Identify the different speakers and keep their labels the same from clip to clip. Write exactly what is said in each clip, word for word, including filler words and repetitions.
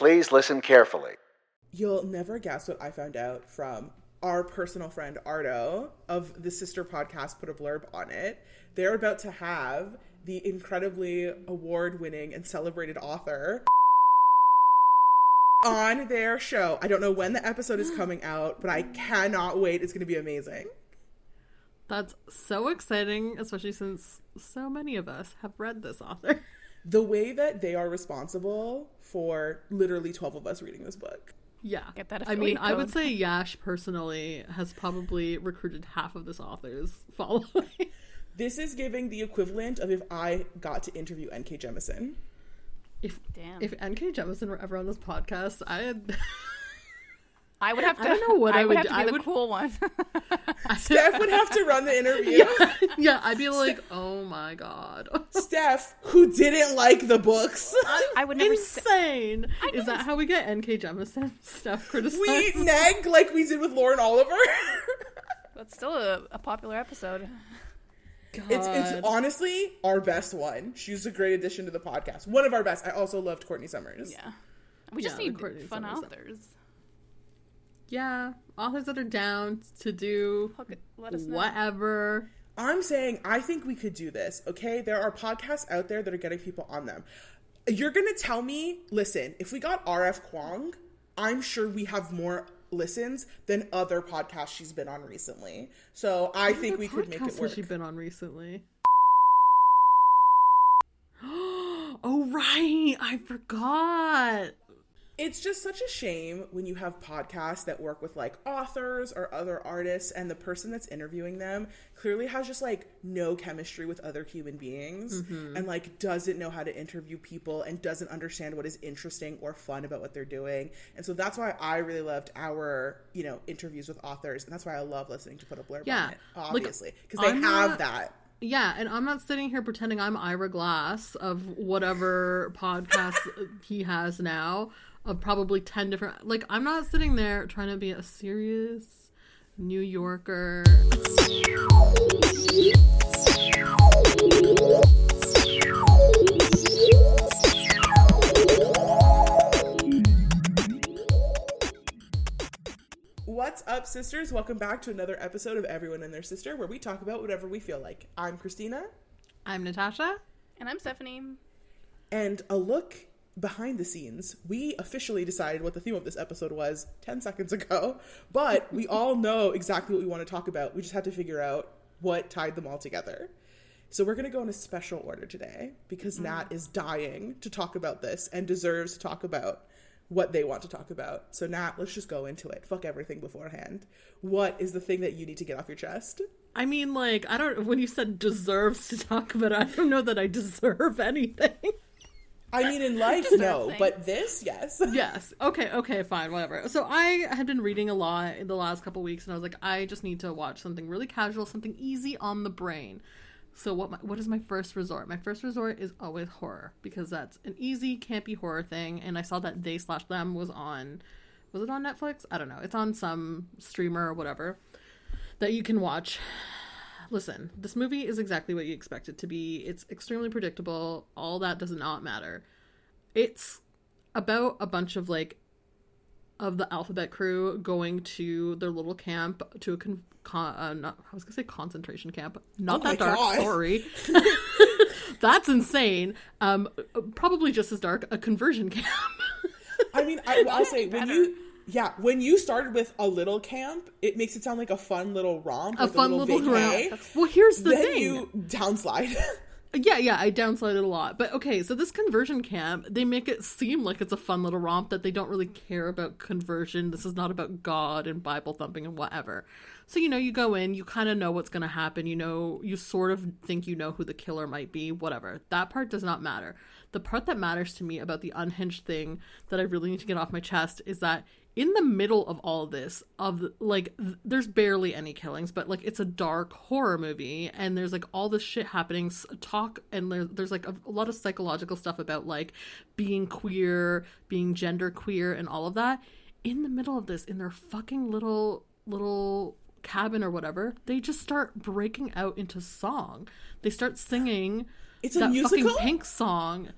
Speaker 1: Please listen carefully.
Speaker 2: You'll never guess what I found out from our personal friend Ardo of the sister podcast Put a Blurb on It. They're about to have the incredibly award-winning and celebrated author on their show. I don't know when the episode is coming out, but I cannot wait. It's going to be amazing.
Speaker 3: That's so exciting, especially since so many of us have read this author.
Speaker 2: The way that they are responsible for literally twelve of us reading this book.
Speaker 3: Yeah.
Speaker 4: Get that
Speaker 3: I mean,
Speaker 4: affiliate
Speaker 3: I would
Speaker 4: code.
Speaker 3: say Yash personally has probably recruited half of this author's following.
Speaker 2: This is giving the equivalent of if I got to interview N K Jemisin.
Speaker 3: If
Speaker 4: Damn.
Speaker 3: if N K Jemisin were ever on this podcast, I'd...
Speaker 4: I would have to.
Speaker 3: I don't know what I,
Speaker 4: I
Speaker 3: would
Speaker 4: have
Speaker 3: do.
Speaker 4: to be
Speaker 3: I
Speaker 4: the
Speaker 3: would...
Speaker 4: cool one.
Speaker 2: Steph would have to run the interview.
Speaker 3: Yeah, yeah, I'd be like, oh my god.
Speaker 2: Steph, who didn't like the books.
Speaker 4: I would never say.
Speaker 3: Insane.
Speaker 4: I
Speaker 3: Is
Speaker 4: never
Speaker 3: that how we get N K Jemisin stuff criticized?
Speaker 2: We nag like we did with Lauren Oliver.
Speaker 4: That's still a, a popular episode.
Speaker 3: God.
Speaker 2: It's it's honestly our best one. She's a great addition to the podcast. One of our best. I also loved Courtney Summers.
Speaker 4: Yeah. We just
Speaker 3: Yeah,
Speaker 4: need
Speaker 3: Courtney
Speaker 4: fun
Speaker 3: Summers.
Speaker 4: authors.
Speaker 3: Yeah, authors that are down to do
Speaker 4: Hook it, let us know.
Speaker 3: whatever.
Speaker 2: I'm saying I think we could do this, okay? There are podcasts out there that are getting people on them. You're going to tell me, listen, if we got R F Kuang, I'm sure we have more listens than other podcasts she's been on recently. So I
Speaker 3: What
Speaker 2: think
Speaker 3: other
Speaker 2: we could make
Speaker 3: podcasts
Speaker 2: it work.
Speaker 3: has she been on recently? Oh, right. I forgot.
Speaker 2: It's just such a shame when you have podcasts that work with like authors or other artists and the person that's interviewing them clearly has just like no chemistry with other human beings
Speaker 3: Mm-hmm.
Speaker 2: and like doesn't know how to interview people and doesn't understand what is interesting or fun about what they're doing. And so that's why I really loved our, you know, interviews with authors, and that's why I love listening to Put a Blurb
Speaker 3: Yeah.
Speaker 2: on It,
Speaker 3: Like,
Speaker 2: obviously, because they
Speaker 3: I'm
Speaker 2: have
Speaker 3: not-
Speaker 2: that.
Speaker 3: Yeah, and I'm not sitting here pretending I'm Ira Glass of whatever podcast he has now, of probably ten different... Like, I'm not sitting there trying to be a serious New Yorker.
Speaker 2: What's up, sisters? Welcome back to another episode of Everyone and Their Sister, where we talk about whatever we feel like. I'm Christina.
Speaker 3: I'm Natasha.
Speaker 4: And I'm Stephanie.
Speaker 2: And a look behind the scenes. We officially decided what the theme of this episode was ten seconds ago, but we all know exactly what we want to talk about. We just had to figure out what tied them all together. So we're going to go in a special order today because mm. Nat is dying to talk about this and deserves to talk about what they want to talk about. So Nat, let's just go into it. Fuck everything beforehand. What is the thing that you need to get off your chest?
Speaker 3: I mean, like, I don't... When you said deserves to talk about it, I don't know that I deserve anything.
Speaker 2: I mean, in life, no,
Speaker 4: things.
Speaker 2: but this, yes.
Speaker 3: Yes. Okay, okay, fine, whatever. So I had been reading a lot in the last couple weeks, and I was like, I just need to watch something really casual, something easy on the brain. So what my, what is my first resort? My first resort is always horror, because that's an easy, campy horror thing, and I saw that They Slash Them was on... Was it on Netflix? I don't know. It's on some streamer or whatever that you can watch. Listen, this movie is exactly what you expect it to be. It's extremely predictable. All that does not matter. It's about a bunch of, like, of the alphabet crew going to their little camp to a con- con- uh, not, I was gonna say concentration camp. Not
Speaker 2: Oh
Speaker 3: that
Speaker 2: my
Speaker 3: dark.
Speaker 2: God.
Speaker 3: Sorry. That's insane. Um, probably just as dark. A conversion camp.
Speaker 2: I mean, I, I'll say when
Speaker 4: better.
Speaker 2: you, yeah, when you started with a little camp, it makes it sound like a fun little romp,
Speaker 3: A
Speaker 2: like
Speaker 3: fun
Speaker 2: a little,
Speaker 3: little
Speaker 2: vacay.
Speaker 3: romp. Well, here's the
Speaker 2: then
Speaker 3: thing.
Speaker 2: you downslide.
Speaker 3: Yeah, yeah, I downslided a lot. But okay, so this conversion camp, they make it seem like it's a fun little romp, that they don't really care about conversion. This is not about God and Bible thumping and whatever. So, you know, you go in, you kind of know what's going to happen. You know, you sort of think you know who the killer might be, whatever. That part does not matter. The part that matters to me about the unhinged thing that I really need to get off my chest is that in the middle of all this, of like, th- there's barely any killings, but like, it's a dark horror movie, and there's like all this shit happening, s- talk, and there, there's like a, a lot of psychological stuff about like being queer, being gender queer, and all of that. In the middle of this, in their fucking little little cabin or whatever, they just start breaking out into song. They start singing
Speaker 2: It's a
Speaker 3: that
Speaker 2: musical?
Speaker 3: fucking Pink song.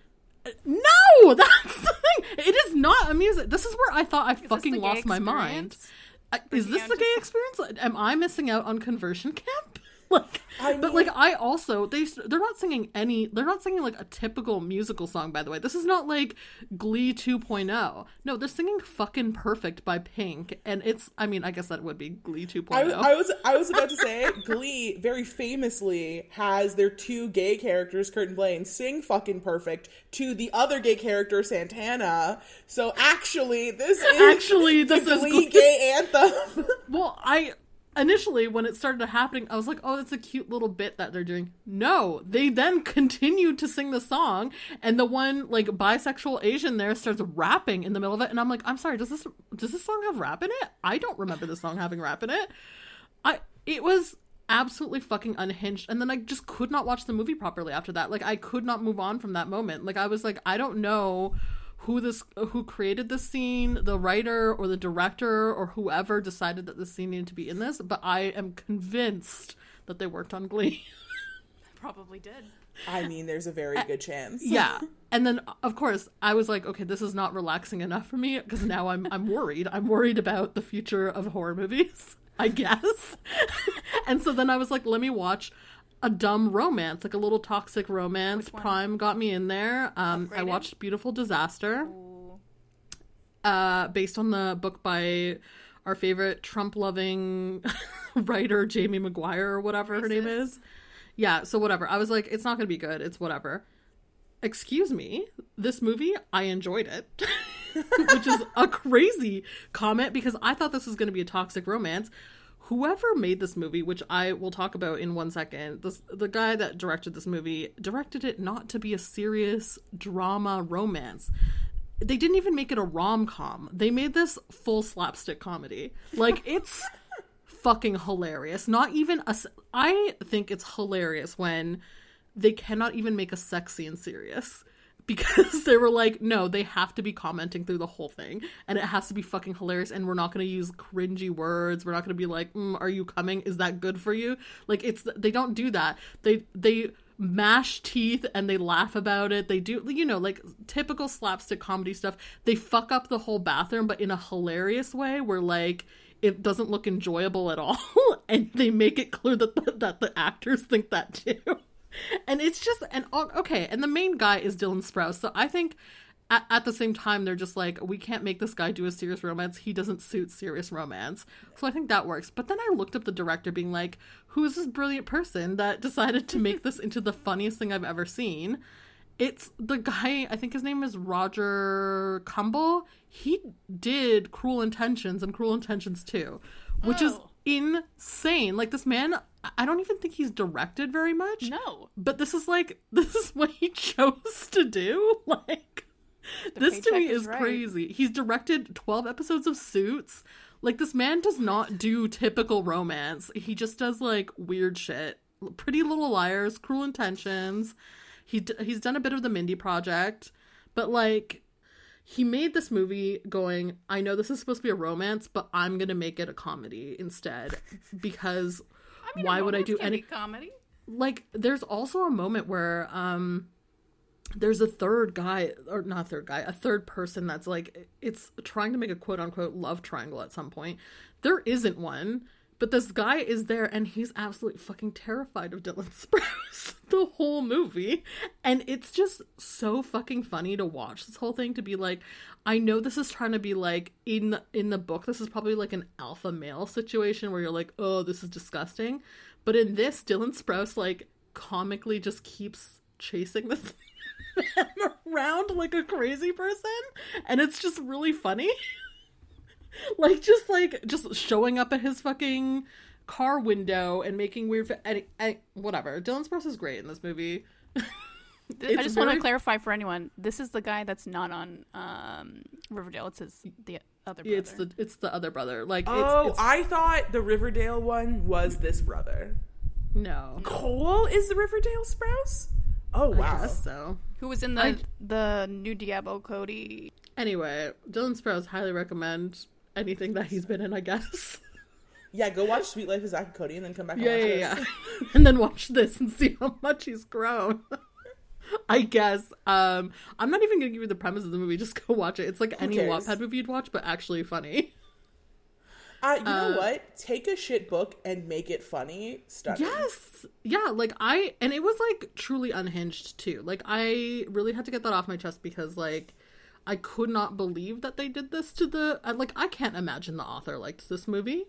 Speaker 3: No, that's the thing. It is not a music. This is where I thought I
Speaker 4: Is this
Speaker 3: fucking
Speaker 4: the gay
Speaker 3: lost my mind.
Speaker 4: experience?
Speaker 3: Uh, Is
Speaker 4: Bringing
Speaker 3: this
Speaker 4: out
Speaker 3: the gay
Speaker 4: just-
Speaker 3: experience? Am I missing out on conversion camp? Like,
Speaker 2: I
Speaker 3: but
Speaker 2: mean-
Speaker 3: like I also they they're not singing any. They're not singing like a typical musical song. By the way, this is not like Glee two point oh. No, they're singing "Fucking Perfect" by Pink, and it's. I mean, I guess that would be Glee two
Speaker 2: I,
Speaker 3: point oh.
Speaker 2: I was I was about to say Glee very famously has their two gay characters, Kurt and Blaine, sing "Fucking Perfect" to the other gay character, Santana. So actually, this is
Speaker 3: Actually, this
Speaker 2: the
Speaker 3: is
Speaker 2: Glee
Speaker 3: Glee.
Speaker 2: gay anthem.
Speaker 3: Well, I initially when it started happening, I was like, "Oh, that's a cute little bit that they're doing." No, they then continued to sing the song, and the one like bisexual Asian there starts rapping in the middle of it, and I'm like, "I'm sorry, does this does this song have rap in it? I don't remember this song having rap in it." I it was absolutely fucking unhinged, and then I just could not watch the movie properly after that. Like I could not move on from that moment. Like I was like, I don't know who this who created this scene, the writer or the director or whoever decided that this scene needed to be in this, but I am convinced that they worked on Glee.
Speaker 4: Probably did.
Speaker 2: I mean, there's a very good chance.
Speaker 3: Yeah. And then of course I was like, okay, this is not relaxing enough for me because now I'm I'm worried. I'm worried about the future of horror movies, I guess. And so then I was like, let me watch a dumb romance, like a little toxic romance.
Speaker 4: Which one?
Speaker 3: Prime got me in there. Um, I
Speaker 4: Upgraded?
Speaker 3: watched Beautiful Disaster,
Speaker 4: Ooh.
Speaker 3: uh, based on the book by our favorite Trump-loving writer, Jamie Maguire, or whatever her name
Speaker 4: Racist.
Speaker 3: is. Yeah, so whatever. I was like, it's not going to be good. It's whatever. Excuse me, this movie, I enjoyed it. Which is a crazy comment because I thought this was going to be a toxic romance. Whoever made this movie, which I will talk about in one second, this, the guy that directed this movie directed it not to be a serious drama romance. They didn't even make it a rom-com. They made this full slapstick comedy. Like, it's fucking hilarious. Not even a... I think it's hilarious when they cannot even make a sex scene serious. Because they were like, no, they have to be commenting through the whole thing. And it has to be fucking hilarious. And we're not going to use cringy words. We're not going to be like, mm, are you coming? Is that good for you? Like, it's, they don't do that. They, they mash teeth and they laugh about it. They do, you know, like typical slapstick comedy stuff. They fuck up the whole bathroom, but in a hilarious way where like, it doesn't look enjoyable at all. And they make it clear that the, that the actors think that too. And it's just, and okay, and the main guy is Dylan Sprouse. So I think at, at the same time, they're just like, we can't make this guy do a serious romance. He doesn't suit serious romance. So I think that works. But then I looked up the director being like, who is this brilliant person that decided to make this into the funniest thing I've ever seen? It's the guy, I think his name is Roger Kumble. He did Cruel Intentions and Cruel Intentions two, which is
Speaker 4: Oh.
Speaker 3: insane. Like this man, I don't even think he's directed very much.
Speaker 4: No.
Speaker 3: But this is like, this is what he chose to do. Like,
Speaker 4: The
Speaker 3: this to me
Speaker 4: paycheck is
Speaker 3: is
Speaker 4: right.
Speaker 3: crazy. He's directed twelve episodes of Suits. Like, this man does not do typical romance. He just does, like, weird shit. Pretty Little Liars, Cruel Intentions. He d- He's done a bit of the Mindy Project. But, like, he made this movie going, I know this is supposed to be a romance, but I'm going to make it a comedy instead. Because
Speaker 4: I mean,
Speaker 3: why
Speaker 4: a
Speaker 3: would I
Speaker 4: romance
Speaker 3: do
Speaker 4: can
Speaker 3: any...
Speaker 4: be comedy?
Speaker 3: Like, there's also a moment where um there's a third guy, or not third guy, a third person that's like, it's trying to make a quote-unquote love triangle at some point. There isn't one, but this guy is there, and he's absolutely fucking terrified of Dylan Sprouse the whole movie. And it's just so fucking funny to watch this whole thing, to be like, I know this is trying to be like, in the, in the book, this is probably like an alpha male situation where you're like, oh, this is disgusting. But in this, Dylan Sprouse, like, comically just keeps chasing this man around like a crazy person. And it's just really funny. Like, just, like, just showing up at his fucking car window and making weird... Fa- and, and, whatever. Dylan Sprouse is great in this movie.
Speaker 4: I
Speaker 3: It's
Speaker 4: just want
Speaker 3: very-
Speaker 4: to clarify for anyone. This is the guy that's not on um, Riverdale. It's his the other brother.
Speaker 3: It's the it's the other brother. Like,
Speaker 2: Oh,
Speaker 3: it's, it's
Speaker 2: I thought the Riverdale one was this brother.
Speaker 3: no.
Speaker 2: Cole is the Riverdale Sprouse? Oh,
Speaker 3: I
Speaker 2: wow.
Speaker 3: guess so.
Speaker 4: Who was in the
Speaker 3: I-
Speaker 4: the new Diablo Cody?
Speaker 3: Anyway, Dylan Sprouse, highly recommend anything that he's been in, I guess.
Speaker 2: Yeah, go watch Sweet Life of Zack and Cody and then come back and
Speaker 3: Yeah,
Speaker 2: watch
Speaker 3: yeah,
Speaker 2: this.
Speaker 3: yeah. And then watch this and see how much he's grown. I guess. Um, I'm not even gonna give you the premise of the movie. Just go watch it. It's like any
Speaker 2: cares?
Speaker 3: Wattpad movie you'd watch, but actually funny.
Speaker 2: Uh, you know
Speaker 3: Uh,
Speaker 2: what? Take a shit book and make it funny. Stunning.
Speaker 3: Yes. Yeah, like I and it was like truly unhinged too. Like I really had to get that off my chest because like I could not believe that they did this to the I, like I can't imagine the author liked this movie.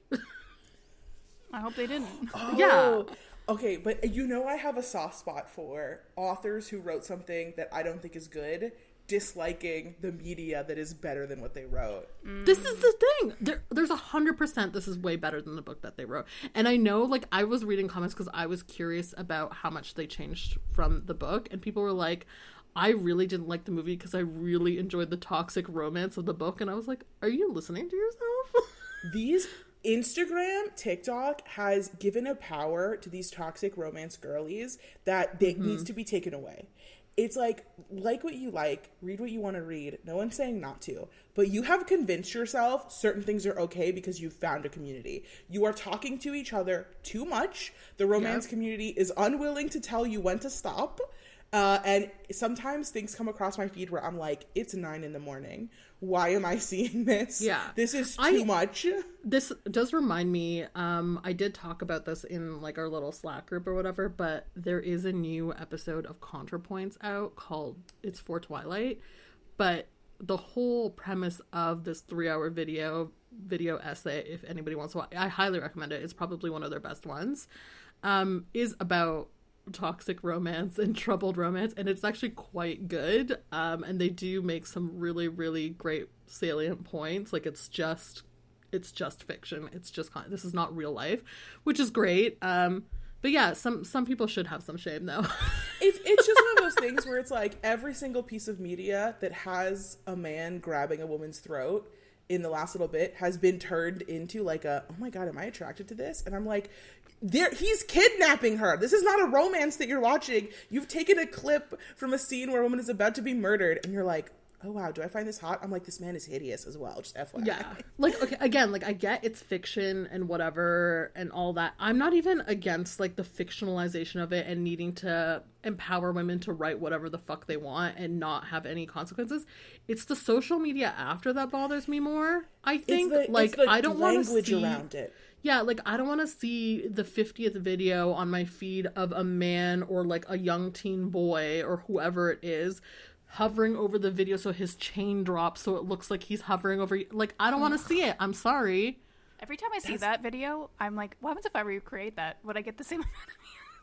Speaker 4: I hope they didn't.
Speaker 2: Oh,
Speaker 3: Yeah.
Speaker 2: Okay, but you know I have a soft spot for authors who wrote something that I don't think is good, disliking the media that is better than what they wrote.
Speaker 3: This is the thing. There, there's a hundred percent this is way better than the book that they wrote. And I know, like, I was reading comments because I was curious about how much they changed from the book. And people were like, I really didn't like the movie because I really enjoyed the toxic romance of the book. And I was like, are you listening to yourself?
Speaker 2: These Instagram, TikTok has given a power to these toxic romance girlies that they,
Speaker 3: Mm-hmm.
Speaker 2: needs to be taken away. It's like, like what you like, read what you want to read. No one's saying not to. But you have convinced yourself certain things are okay because you've found a community. You are talking to each other too much. The romance
Speaker 3: Yep.
Speaker 2: community is unwilling to tell you when to stop. Uh, and sometimes things come across my feed where I'm like, it's nine in the morning. Why am I seeing this?
Speaker 3: Yeah.
Speaker 2: This is too
Speaker 3: I-
Speaker 2: much.
Speaker 3: This does remind me, um, I did talk about this in like our little Slack group or whatever, but there is a new episode of ContraPoints out called It's for Twilight. But the whole premise of this three hour video, video essay, if anybody wants to watch, I highly recommend it. It's probably one of their best ones, um, is about toxic romance and troubled romance, and it's actually quite good. Um, and they do make some really, really great salient points. Like it's just it's just fiction. It's just con- this is not real life, which is great. Um, but yeah, some some people should have some shame though.
Speaker 2: It's, it's just one of those things where it's like every single piece of media that has a man grabbing a woman's throat in the last little bit has been turned into like a, oh my God, am I attracted to this? And I'm like, there, he's kidnapping her. This is not a romance that you're watching. You've taken a clip from a scene where a woman is about to be murdered and you're like, oh wow, do I find this hot? I'm like, this man is hideous as well, just F Y I.
Speaker 3: Yeah. Like, okay, again, like, I get it's fiction and whatever and all that. I'm not even against, like, the fictionalization of it and needing to empower women to write whatever the fuck they want and not have any consequences. It's the social media after that bothers me more, I think.
Speaker 2: It's the,
Speaker 3: like,
Speaker 2: it's the
Speaker 3: I don't want to
Speaker 2: language
Speaker 3: see...
Speaker 2: around it.
Speaker 3: Yeah, like, I don't want to see the fiftieth video on my feed of a man or, like, a young teen boy or whoever it is hovering over the video so his chain drops so it looks like he's hovering over... Like, I don't want to see it. I'm sorry.
Speaker 4: Every time I see
Speaker 2: That's-
Speaker 4: that video, I'm like, what happens if I recreate that? Would I get the same amount of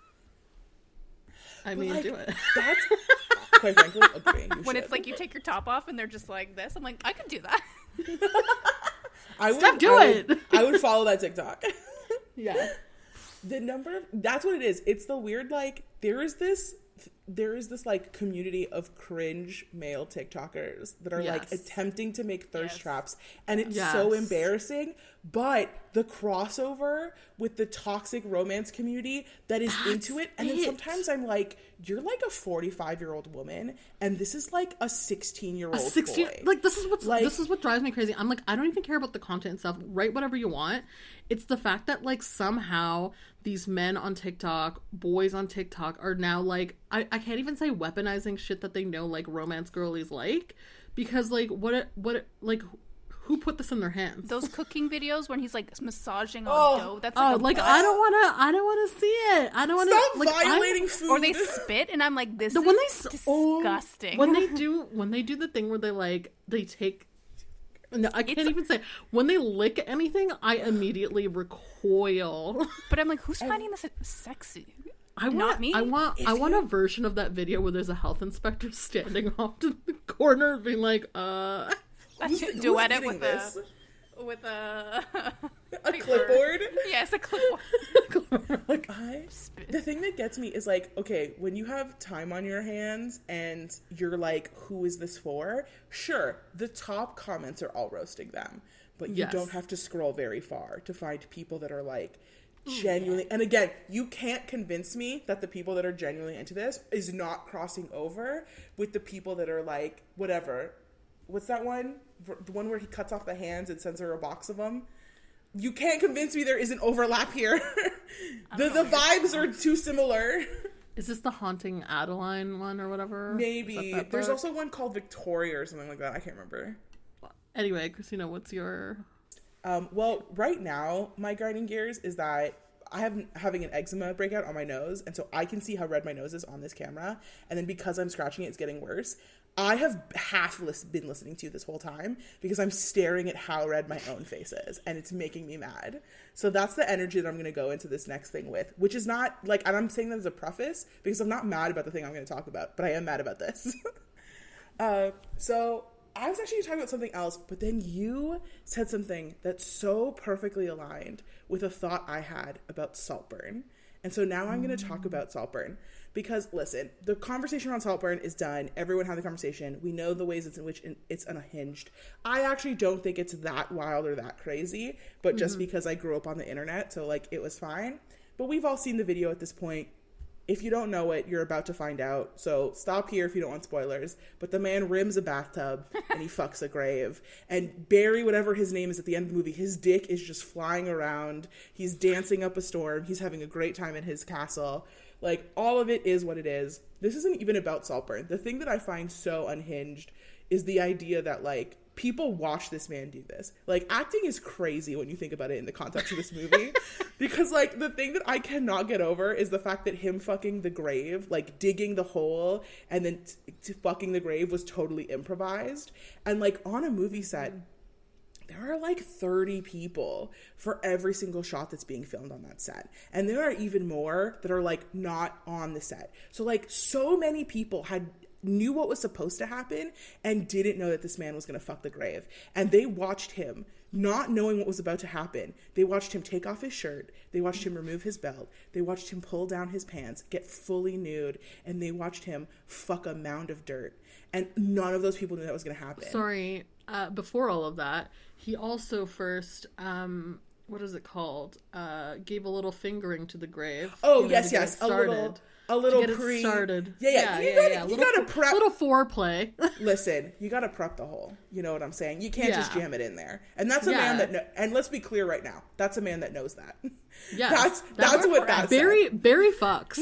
Speaker 4: views?
Speaker 3: I
Speaker 2: But,
Speaker 3: mean,
Speaker 2: like,
Speaker 3: do it.
Speaker 2: That's, quite frankly, agree. You
Speaker 4: When
Speaker 2: should.
Speaker 4: it's like you take your top off and they're just like this, I'm like, I could do that.
Speaker 2: I would,
Speaker 3: Steph, do
Speaker 2: I
Speaker 3: it.
Speaker 2: Would, I would follow that TikTok.
Speaker 3: Yeah.
Speaker 2: The number of, that's what it is. It's the weird, like, there is this, there is this, like, community of cringe male TikTokers that are, like,
Speaker 3: Yes.
Speaker 2: attempting to make thirst
Speaker 4: Yes.
Speaker 2: traps. And it's
Speaker 3: Yes.
Speaker 2: so embarrassing. But the crossover with the toxic romance community that is
Speaker 3: That's
Speaker 2: into it. And then
Speaker 3: it.
Speaker 2: sometimes I'm like, you're, like, a forty-five-year-old woman. And this is, like, a sixteen-year-old
Speaker 3: A sixteen,
Speaker 2: boy.
Speaker 3: like this is what's
Speaker 2: Like-
Speaker 3: this is what drives me crazy. I'm like, I don't even care about the content and stuff. Write whatever you want. It's the fact that like somehow these men on TikTok, boys on TikTok are now like, I, I can't even say weaponizing shit that they know like romance girlies like, because like what it, what it, like who put this in their hands?
Speaker 4: Those cooking videos when he's like massaging on
Speaker 2: Oh.
Speaker 4: dough. That's like,
Speaker 3: Oh,
Speaker 4: a
Speaker 3: like
Speaker 4: butt.
Speaker 3: I don't want to. I don't want to see it. I don't want to.
Speaker 2: Stop
Speaker 3: like, I'm-
Speaker 2: violating food.
Speaker 4: Or they spit, and I'm like, this
Speaker 3: The
Speaker 4: is
Speaker 3: when they s- oh,
Speaker 4: disgusting.
Speaker 3: when they do when they do the thing where they like they take no, I can't
Speaker 4: It's-
Speaker 3: even say when they lick anything I immediately recoil.
Speaker 4: But I'm like, who's finding this sexy?
Speaker 3: I want
Speaker 4: Not me?
Speaker 3: I want
Speaker 2: If
Speaker 3: I want a
Speaker 2: you-
Speaker 3: version of that video where there's a health inspector standing off to the corner being like uh
Speaker 4: That's
Speaker 2: Who's- who's
Speaker 4: duet it
Speaker 2: eating
Speaker 4: with
Speaker 2: this?
Speaker 4: a with a
Speaker 2: A clipboard?
Speaker 4: Yes, a clipboard.
Speaker 3: like
Speaker 2: I, the thing that gets me is like, okay, when you have time on your hands and you're like, who is this for? Sure, the top comments are all roasting them, but you
Speaker 3: Yes.
Speaker 2: don't have to scroll very far to find people that are like genuinely. And again, you can't convince me that the people that are genuinely into this is not crossing over with the people that are like, whatever. What's that one? The one where he cuts off the hands and sends her a box of them. You can't convince me there isn't overlap here. the the vibes are too similar.
Speaker 3: Is this the Haunting Adeline one or whatever?
Speaker 2: Maybe. There's also one called Victoria or something like that. I can't remember.
Speaker 3: Anyway, Christina, what's your...
Speaker 2: Um, well, right now, my grinding gears is that I have having an eczema breakout on my nose, and so I can see how red my nose is on this camera, and then because I'm scratching it, it's getting worse. I have half lis- been listening to you this whole time because I'm staring at how red my own face is, and it's making me mad. So that's the energy that I'm going to go into this next thing with, which is not, like, and I'm saying that as a preface because I'm not mad about the thing I'm going to talk about, but I am mad about this. uh, so I was actually talking about something else, but then you said something that's so perfectly aligned with a thought I had about Saltburn. And so now I'm going to talk about Saltburn. Because, listen, the conversation around Saltburn is done. Everyone had the conversation. We know the ways in which it's unhinged. I actually don't think it's that wild or that crazy, but just mm-hmm. because I grew up on the internet, so, like, it was fine. But we've all seen the video at this point. If you don't know it, you're about to find out. So stop here if you don't want spoilers. But the man rims a bathtub and he fucks a grave. And Barry, whatever his name is at the end of the movie, his dick is just flying around. He's dancing up a storm. He's having a great time in his castle. Like, all of it is what it is. This isn't even about Saltburn. The thing that I find so unhinged is the idea that, like, people watch this man do this. Like, acting is crazy when you think about it in the context of this movie. Because, like, the thing that I cannot get over is the fact that him fucking the grave, like, digging the hole and then t- t- fucking the grave was totally improvised. And, like, on a movie set, there are like thirty people for every single shot that's being filmed on that set. And there are even more that are like not on the set. So like so many people had knew what was supposed to happen and didn't know that this man was going to fuck the grave. And they watched him not knowing what was about to happen. They watched him take off his shirt. They watched him remove his belt. They watched him pull down his pants, get fully nude. And they watched him fuck a mound of dirt. And none of those people knew that was going to happen.
Speaker 3: Sorry, uh, before all of that, he also first, um, what is it called? Uh, gave a little fingering to the grave.
Speaker 2: Oh,
Speaker 3: you know,
Speaker 2: yes, yes. A little, a little
Speaker 3: to get
Speaker 2: pre.
Speaker 3: It started.
Speaker 2: Yeah, yeah.
Speaker 3: yeah
Speaker 2: you
Speaker 3: yeah,
Speaker 2: gotta,
Speaker 3: yeah.
Speaker 2: you
Speaker 3: Little,
Speaker 2: gotta prep.
Speaker 3: Little foreplay.
Speaker 2: Listen, you gotta prep the hole. You know what I'm saying? You can't
Speaker 3: yeah.
Speaker 2: just jam it in there. And that's a
Speaker 3: yeah.
Speaker 2: man that, kno- and let's be clear right now, that's a man that knows that.
Speaker 3: Yeah.
Speaker 2: That's, that's, that's what that's
Speaker 3: Barry, Barry fucks.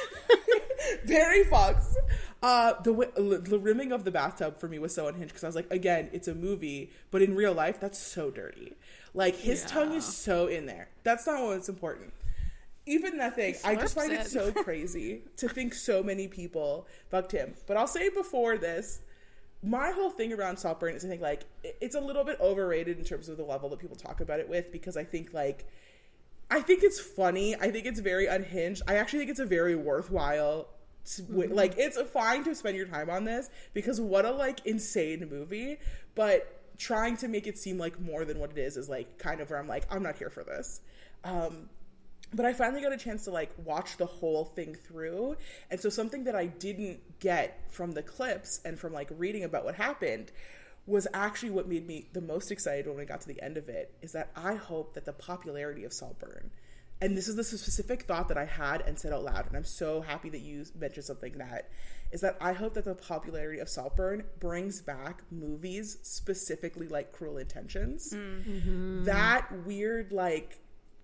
Speaker 2: Barry fucks. Uh, the, the rimming of the bathtub for me was so unhinged because I was like, again, it's a movie, but in real life, that's so dirty. Like, his yeah. tongue is so in there. That's not what's important. Even that thing, I just find it. it so crazy to think so many people fucked him. But I'll say before this, my whole thing around Saltburn is I think, like, it's a little bit overrated in terms of the level that people talk about it with because I think, like, I think it's funny. I think it's very unhinged. I actually think it's a very worthwhile Mm-hmm. like it's fine to spend your time on this because what a like insane movie, but trying to make it seem like more than what it is is like kind of where I'm like, I'm not here for this. Um but I finally got a chance to like watch the whole thing through, and so something that I didn't get from the clips and from like reading about what happened was actually what made me the most excited when I got to the end of it, is that I hope that the popularity of Saltburn, and this is the specific thought that I had and said out loud, and I'm so happy that you mentioned something that, is that I hope that the popularity of Saltburn brings back movies specifically like Cruel Intentions. Mm-hmm. That weird, like,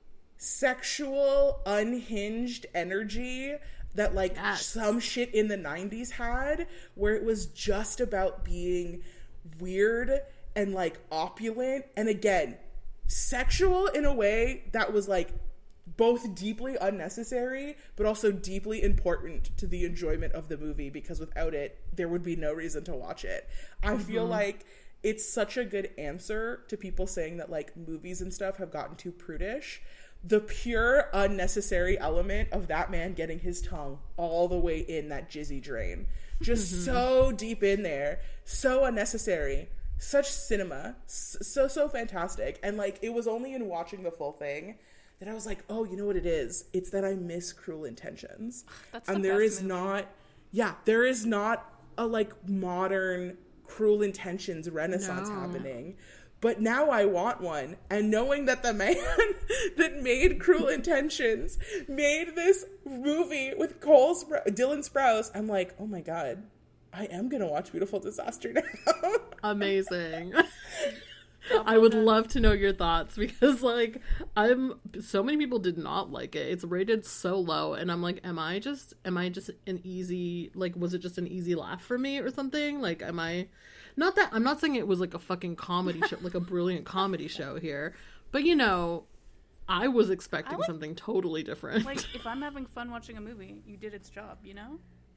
Speaker 2: sexual, unhinged energy that, like, yes. some shit in the nineties had, where it was just about being weird and, like, opulent, and again, sexual in a way that was, like, both deeply unnecessary but also deeply important to the enjoyment of the movie, because without it there would be no reason to watch it. I mm-hmm. feel like it's such a good answer to people saying that like movies and stuff have gotten too prudish. The pure unnecessary element of that man getting his tongue all the way in that jizzy drain, just mm-hmm. so deep in there, so unnecessary, such cinema, so so fantastic. And like it was only in watching the full thing that I was like, oh, you know what it is? It's that I miss Cruel Intentions.
Speaker 4: That's
Speaker 2: and
Speaker 4: the
Speaker 2: there
Speaker 4: best
Speaker 2: is
Speaker 4: movie.
Speaker 2: not, yeah, there is not a like modern Cruel Intentions renaissance
Speaker 3: no.
Speaker 2: happening. But now I want one. And knowing that the man that made Cruel Intentions made this movie with Cole Spr- Dylan Sprouse, I'm like, oh my God, I am going to watch Beautiful Disaster now.
Speaker 3: Amazing.
Speaker 4: Oh
Speaker 3: I would love to know your thoughts because, like, I'm so many people did not like it. It's rated so low, and I'm like, am I just, am I just an easy, like, was it just an easy laugh for me or something? Like, am I, not that, I'm not saying it was like a fucking comedy show, like a brilliant comedy show here, but you know, I was expecting I would, something totally different.
Speaker 4: Like, if I'm having fun watching a movie, you did its job, you know?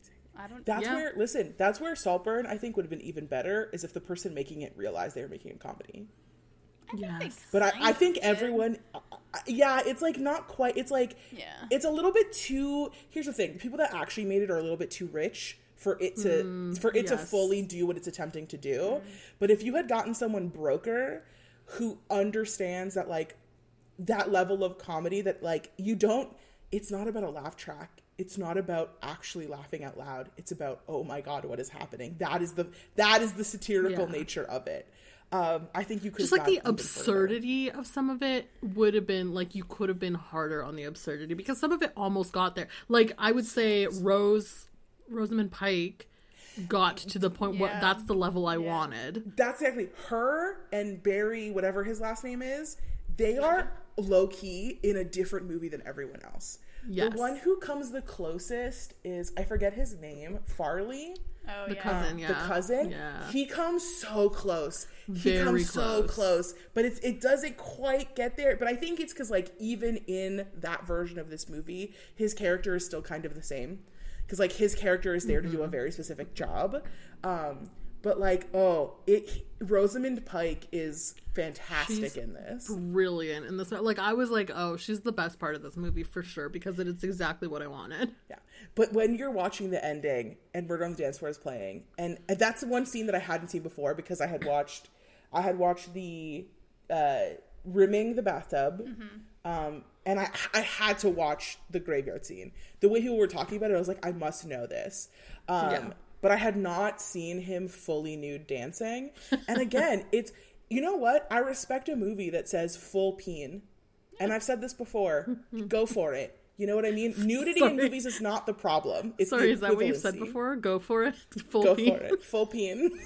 Speaker 4: I don't.
Speaker 2: That's
Speaker 4: yeah.
Speaker 2: where, listen, that's where Saltburn, I think, would have been even better, is if the person making it realized they were making a comedy.
Speaker 4: Yeah.
Speaker 2: But I, I think everyone, uh, yeah, it's like not quite, it's like,
Speaker 4: yeah.
Speaker 2: it's a little bit too, here's the thing, people that actually made it are a little bit too rich for it to, mm, for it yes. to fully do what it's attempting to do. Mm. But if you had gotten someone broker who understands that, like, that level of comedy that, like, you don't, it's not about a laugh track. It's not about actually laughing out loud. It's about, oh my God, what is happening? That is the that is the satirical yeah. nature of it. Um, I think you could
Speaker 3: just like the absurdity further. Of some of it would have been like you could have been harder on the absurdity because some of it almost got there. Like I would say, Rose Rosamund Pike got to the point yeah. where that's the level I yeah. wanted.
Speaker 2: That's exactly her and Barry, whatever his last name is. They are low key in a different movie than everyone else. Yes. The one who comes the closest is, I forget his name, Farley.
Speaker 4: Oh,
Speaker 3: the
Speaker 4: yeah.
Speaker 3: cousin, yeah.
Speaker 2: The cousin.
Speaker 3: Yeah.
Speaker 2: He comes so close.
Speaker 3: Very
Speaker 2: he comes
Speaker 3: close.
Speaker 2: so close. But it's, it doesn't quite get there. But I think it's because, like, even in that version of this movie, his character is still kind of the same. Because, like, his character is there mm-hmm. to do a very specific job. Um, but, like, oh, it Rosamund Pike is fantastic she's in this.
Speaker 3: Brilliant in this. Like, I was like, oh, she's the best part of this movie for sure because it is exactly what I wanted.
Speaker 2: Yeah. But when you're watching the ending and Murder on the Dance Floor is playing, and that's one scene that I hadn't seen before because I had watched, I had watched the uh, rimming the bathtub, mm-hmm. um, and I I had to watch the graveyard scene. The way people were talking about it, I was like, I must know this. Um, yeah. But I had not seen him fully nude dancing. And again, it's, you know what? I respect a movie that says full peen. And I've said this before. Go for it. You know what I mean? Nudity Sorry. in movies is not the problem. It's
Speaker 3: Sorry, is that what you said before? Go for it. Full
Speaker 2: Go
Speaker 3: peen.
Speaker 2: for it. Full peen.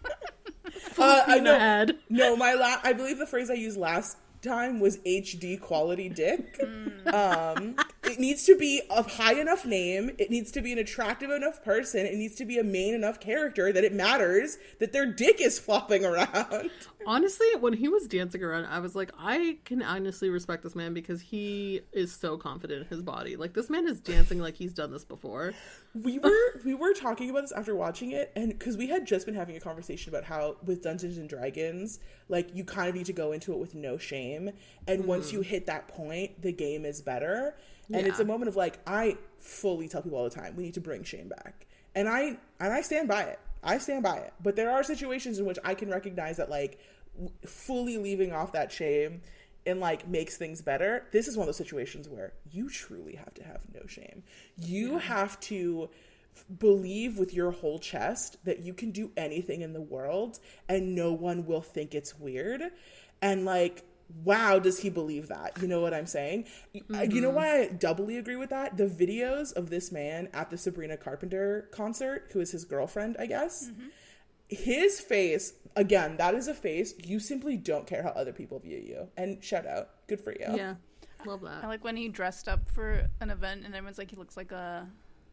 Speaker 3: Full uh, peen I know, ahead.
Speaker 2: No, my la- I believe the phrase I used last time was H D quality dick. um it needs to be a high enough name, it needs to be an attractive enough person, it needs to be a main enough character that it matters that their dick is flopping around.
Speaker 3: Honestly, when he was dancing around, I was like, I can honestly respect this man because he is so confident in his body. Like, this man is dancing like he's done this before.
Speaker 2: We were we were talking about this after watching it, and because we had just been having a conversation about how with Dungeons and Dragons, like, you kind of need to go into it with no shame, and mm. once you hit that point, the game is better. And yeah. it's a moment of, like, I fully tell people all the time, we need to bring shame back, and I and I stand by it. I stand by it. But there are situations in which I can recognize that, like, fully leaving off that shame and, like, makes things better. This is one of those situations where you truly have to have no shame. You yeah. have to believe with your whole chest that you can do anything in the world and no one will think it's weird. And, like, wow, does he believe that? You know what I'm saying? Mm-hmm. You know why I doubly agree with that? The videos of this man at the Sabrina Carpenter concert, who is his girlfriend, I guess. Mm-hmm. His face, again, that is a face, you simply don't care how other people view you. And shout out. Good for you.
Speaker 3: Yeah. Love that.
Speaker 4: I like when he dressed up for an event and everyone's like, he looks like a,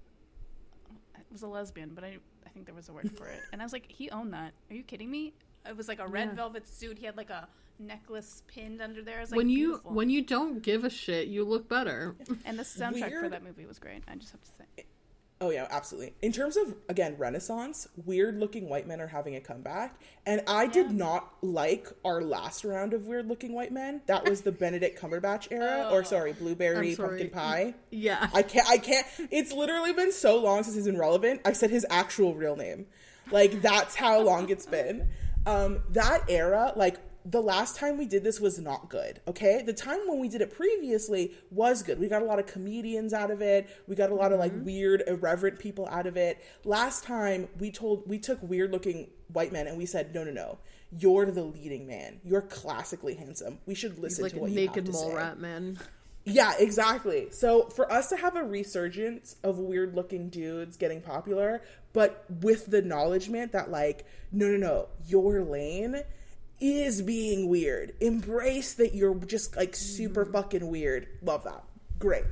Speaker 4: it was a lesbian, but I, I think there was a word for it. And I was like, he owned that. Are you kidding me? It was like a red yeah. velvet suit. He had like a necklace pinned under there. I was like,
Speaker 3: when you
Speaker 4: beautiful.
Speaker 3: when you don't give a shit, you look better.
Speaker 4: And the soundtrack
Speaker 2: Weird.
Speaker 4: for that movie was great. I just have to say.
Speaker 2: Oh yeah, absolutely. In terms of, again, Renaissance, weird looking white men are having a comeback, and I yeah. did not like our last round of weird looking white men. That was the Benedict Cumberbatch era, oh. or sorry, Blueberry
Speaker 3: sorry.
Speaker 2: Pumpkin Pie.
Speaker 3: Yeah,
Speaker 2: I can't. I can't. It's literally been so long since he's been relevant. I said his actual real name. Like, that's how long it's been. Um, that era, like, the last time we did this was not good, okay? The time when we did it previously was good. We got a lot of comedians out of it. We got a lot of, like, mm-hmm. weird, irreverent people out of it. Last time, we told, we took weird-looking white men and we said, no, no, no. You're the leading man. You're classically handsome. We should listen
Speaker 3: like
Speaker 2: to what you have to say.
Speaker 3: Naked mole rat man.
Speaker 2: Yeah, exactly. So for us to have a resurgence of weird-looking dudes getting popular, but with the acknowledgement that, like, no, no, no, your lane is being weird. Embrace that you're just like super fucking weird. Love that. Great.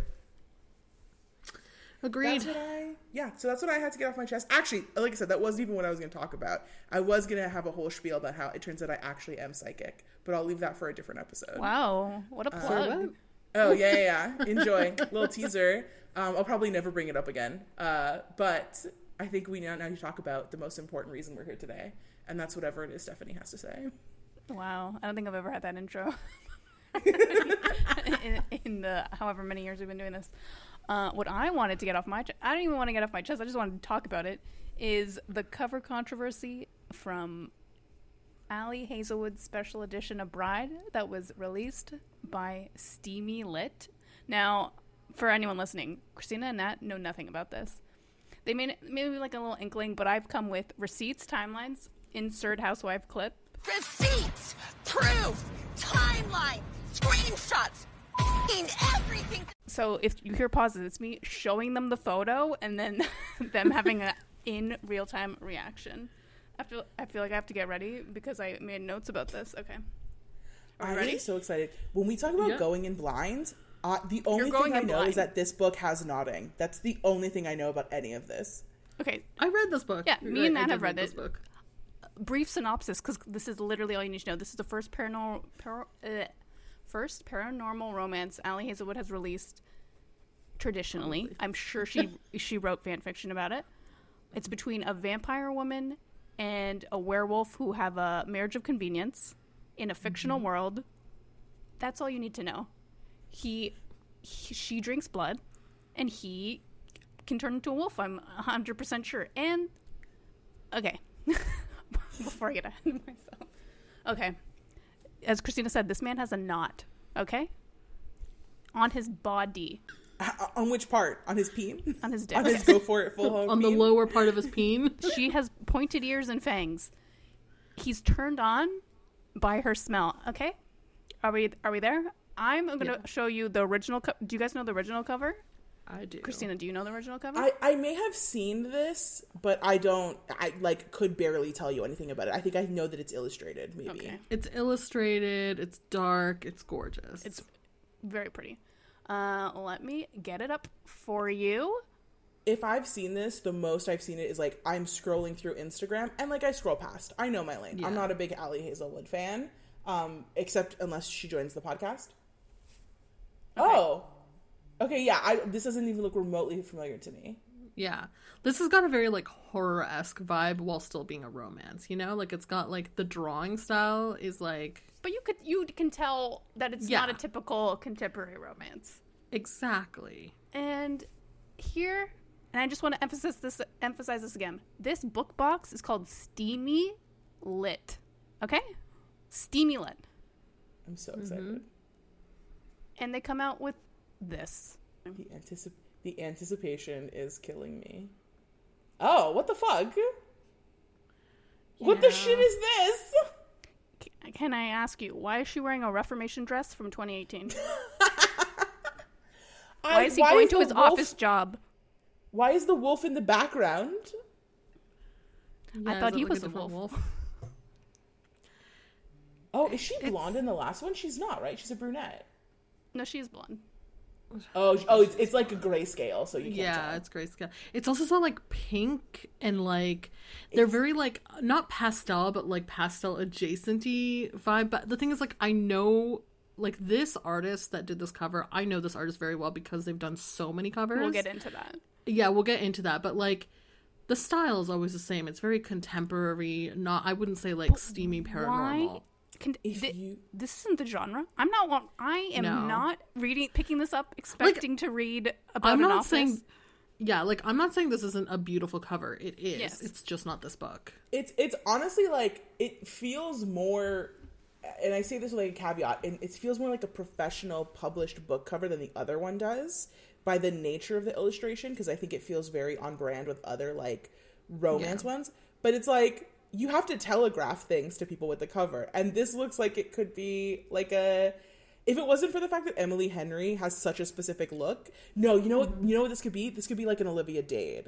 Speaker 3: Agreed.
Speaker 2: That's what I, yeah, so that's what I had to get off my chest. Actually, like I said, that wasn't even what I was going to talk about. I was going to have a whole spiel about how it turns out I actually am psychic, but I'll leave that for a different episode.
Speaker 4: Wow, what a plug.
Speaker 3: Uh,
Speaker 2: Oh, yeah, yeah, yeah. Enjoy. Little teaser. Um, I'll probably never bring it up again. Uh, but I think we now, now need to talk about the most important reason we're here today, and that's whatever it is Stephanie has to say.
Speaker 4: Wow, I don't think I've ever had that intro in, in the however many years we've been doing this. Uh, what I wanted to get off my chest, I don't even want to get off my chest, I just wanted to talk about it, is the cover controversy from Ali Hazelwood's special edition of Bride that was released by Steamy Lit. Now, for anyone listening, Christina and Nat know nothing about this. They made maybe like a little inkling, but I've come with receipts, timelines, insert housewife clip.
Speaker 1: Receipts, proof, timeline, screenshots, in everything.
Speaker 4: So if you hear pauses, it's me showing them the photo and then them having a in real time reaction. I feel I feel like I have to get ready because I made notes about this. Okay, are you
Speaker 2: I'm
Speaker 4: ready?
Speaker 2: so excited. When we talk about
Speaker 3: Yeah.
Speaker 2: going in blind, uh, the only
Speaker 4: You're going
Speaker 2: thing I
Speaker 4: in
Speaker 2: know
Speaker 4: blind.
Speaker 2: is that this book has nodding. That's the only thing I know about any of this.
Speaker 4: Okay,
Speaker 3: I read this book.
Speaker 4: Yeah,
Speaker 3: You're
Speaker 4: me and
Speaker 3: right, I
Speaker 4: Nat
Speaker 3: did
Speaker 4: have read
Speaker 3: this
Speaker 4: it.
Speaker 3: book.
Speaker 4: brief synopsis because this is literally all you need to know. This is the first paranormal, par- uh, first paranormal romance Ali Hazelwood has released. Traditionally,
Speaker 3: Probably.
Speaker 4: I'm sure she she wrote fan fiction about it. It's between a vampire woman and a werewolf who have a marriage of convenience in a fictional
Speaker 3: Mm-hmm.
Speaker 4: world. That's all you need to know. He, he she drinks blood, and he can turn into a wolf. I'm one hundred percent sure. And okay, before I get ahead of myself. Okay, as Christina said, this man has a knot. Okay, on his body,
Speaker 2: Uh, on which part? On his peen?
Speaker 4: on his dick.
Speaker 2: On his go for it full hog
Speaker 3: On the
Speaker 2: peen?
Speaker 3: lower part of his peen.
Speaker 4: She has pointed ears and fangs. He's turned on by her smell. Okay, are we are we there? I'm going to
Speaker 3: Yeah.
Speaker 4: show you the original. Co- do you guys know the original cover?
Speaker 3: I do.
Speaker 4: Christina, do you know the original cover?
Speaker 2: I, I may have seen this, but I don't, I like could barely tell you anything about it. I think I know that it's illustrated, maybe.
Speaker 4: Okay.
Speaker 3: It's illustrated. It's dark. It's gorgeous.
Speaker 4: It's very pretty. Uh, let me get it up for you.
Speaker 2: If I've seen this, the most I've seen it is like I'm scrolling through Instagram and like I scroll past. I know my lane.
Speaker 3: Yeah.
Speaker 2: I'm not a big Ali Hazelwood fan, um, except unless she joins the podcast. Oh, okay, yeah. I, this doesn't even look remotely familiar to me.
Speaker 3: Yeah. This has got a very like horror-esque vibe while still being a romance, you know? Like it's got like the drawing style is like
Speaker 4: But you could you can tell that it's
Speaker 3: Yeah.
Speaker 4: not a typical contemporary romance.
Speaker 3: exactly.
Speaker 4: And here, and I just want to emphasize this emphasize this again. This book box is called Steamy Lit. Okay? Steamy Lit.
Speaker 2: I'm so excited.
Speaker 4: And they come out with this.
Speaker 2: The anticip- the anticipation is killing me. Oh, what the fuck? What the
Speaker 3: Yeah.
Speaker 2: shit is this?
Speaker 4: C- Can I ask you, why is she wearing a Reformation dress from twenty eighteen?
Speaker 2: I-
Speaker 4: Why is he going to
Speaker 2: the
Speaker 4: his
Speaker 2: wolf-
Speaker 4: office job?
Speaker 2: Why is the wolf in the background?
Speaker 3: Yeah,
Speaker 4: thought
Speaker 3: is it,
Speaker 4: he
Speaker 3: like,
Speaker 4: was a
Speaker 3: different
Speaker 4: wolf.
Speaker 2: Oh, is she blonde in the last one? She's not, right? She's a brunette.
Speaker 4: No, she's blonde.
Speaker 2: Oh, oh, it's, it's like a grayscale, so you can't
Speaker 3: Yeah,
Speaker 2: tell.
Speaker 3: it's grayscale. It's also so like pink and like they're very like not pastel but like pastel adjacent-y vibe. But the thing is like I know like this artist that did this cover, I know this artist very well because they've done so many covers.
Speaker 4: We'll get into that.
Speaker 3: Yeah, we'll get into that. But like the style is always the same. It's very contemporary, not I wouldn't say like steamy paranormal.
Speaker 4: Why? Can,
Speaker 2: If
Speaker 4: thi-
Speaker 2: you-
Speaker 4: This isn't the genre. I'm not. wa- I am
Speaker 3: No.
Speaker 4: not reading, picking this up, expecting to read about
Speaker 3: I'm
Speaker 4: an
Speaker 3: not
Speaker 4: office.
Speaker 3: saying yeah, like I'm not saying this isn't a beautiful cover. It is.
Speaker 4: Yes.
Speaker 3: It's just not this book.
Speaker 2: It's it's honestly like it feels more, and I say this with like a caveat, and it feels more like a professional published book cover than the other one does by the nature of the illustration, because I think it feels very on brand with other like romance
Speaker 3: Yeah.
Speaker 2: ones. But it's like you have to telegraph things to people with the cover, and this looks like it could be like a. If it wasn't for the fact that Emily Henry has such a specific look, no, you know what? You know what this could be? This could be like an Olivia Dade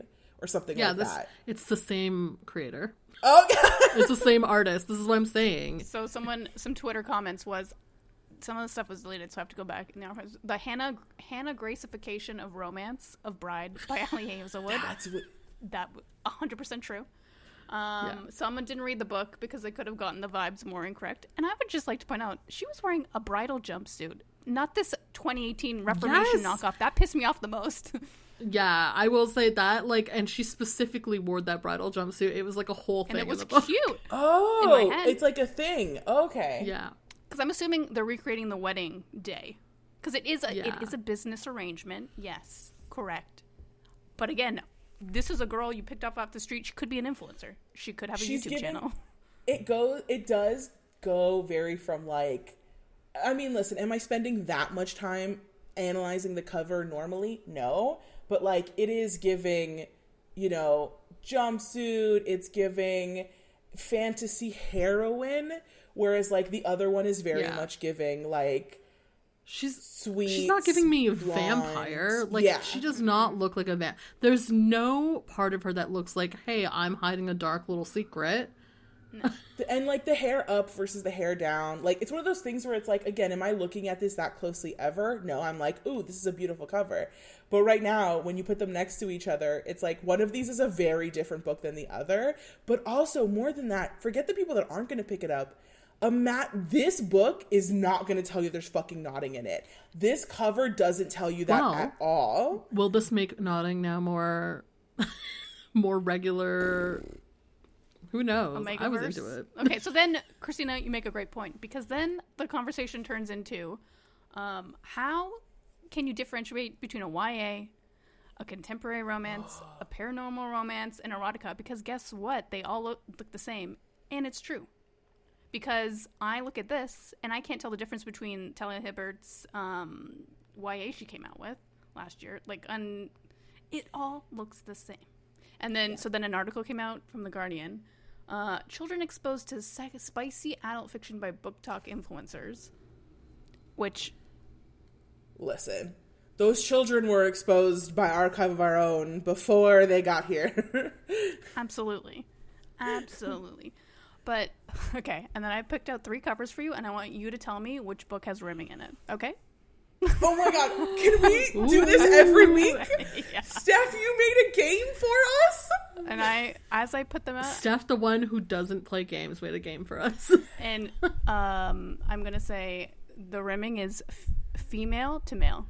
Speaker 2: or something
Speaker 3: Yeah,
Speaker 2: like
Speaker 3: this
Speaker 2: that.
Speaker 3: it's the same creator.
Speaker 2: Oh,
Speaker 3: It's the same artist. This is what I'm saying.
Speaker 4: So someone, some Twitter comments was, some of the stuff was deleted, so I have to go back. Now, the Hannah Hannah Gracification of Romance of Bride by Ali Hazelwood.
Speaker 2: that's what.
Speaker 4: That one hundred percent true. Um,
Speaker 3: Yeah.
Speaker 4: Someone didn't read the book because they could have gotten the vibes more incorrect. And I would just like to point out, she was wearing a bridal jumpsuit, not this twenty eighteen Reformation
Speaker 3: Yes.
Speaker 4: knockoff. That pissed me off the most.
Speaker 3: Yeah, I will say that. Like, and she specifically wore that bridal jumpsuit. It was like a whole thing.
Speaker 4: And it was
Speaker 3: in the book.
Speaker 4: cute.
Speaker 2: Oh,
Speaker 4: in my head.
Speaker 2: it's like a thing. Okay.
Speaker 3: Yeah.
Speaker 4: Because I'm assuming they're recreating the wedding day. Because it is a
Speaker 3: Yeah.
Speaker 4: it is a business arrangement. Yes, correct. But again, this is a girl you picked up off the street. She could be an influencer. She could have a
Speaker 2: She's
Speaker 4: YouTube
Speaker 2: giving-
Speaker 4: channel.
Speaker 2: It goes. It does go very from like. I mean, listen. Am I spending that much time analyzing the cover normally? No, but like it is giving, you know, jumpsuit. It's giving fantasy heroine, whereas like the other one is very
Speaker 3: Yeah.
Speaker 2: much giving like
Speaker 3: She's
Speaker 2: sweet.
Speaker 3: She's not giving me a
Speaker 2: blonde.
Speaker 3: vampire. Like,
Speaker 2: Yeah.
Speaker 3: she does not look like a vamp. There's no part of her that looks like, hey, I'm hiding a dark little secret.
Speaker 2: And like the hair up versus the hair down, like it's one of those things where it's like, again, am I looking at this that closely ever? No, I'm like, ooh, this is a beautiful cover. But right now, when you put them next to each other, it's like one of these is a very different book than the other. But also, more than that, forget the people that aren't going to pick it up. A mat, this book is not going to tell you there's fucking nodding in it. This cover doesn't tell you that
Speaker 3: Wow.
Speaker 2: at all.
Speaker 3: Will this make nodding now more more regular? Who knows? I was
Speaker 4: Omegaverse?
Speaker 3: into it.
Speaker 4: Okay, so then, Christina, you make a great point, because then the conversation turns into um, how can you differentiate between a Y A, a contemporary romance, a paranormal romance, and erotica? Because guess what? They all look, look the same. And it's true. Because I look at this, and I can't tell the difference between Talia Hibbert's um, Y A she came out with last year. Like, un- it all looks the same. And then, so then an article came out from The Guardian. Uh, children exposed to sec- spicy adult fiction by book talk influencers. Which,
Speaker 2: Listen, those children were exposed by Archive of Our Own before they got here.
Speaker 4: absolutely. Absolutely. But, okay. And then I picked out three covers for you, and I want you to tell me which book has rimming in it. Okay?
Speaker 2: Oh my god, can we do this every week?
Speaker 4: Yeah.
Speaker 2: Steph, you made a game for us?
Speaker 4: And I, as I put them out,
Speaker 3: Steph, the one who doesn't play games, made a game for us.
Speaker 4: and um, I'm going to say the rimming is f- female to male.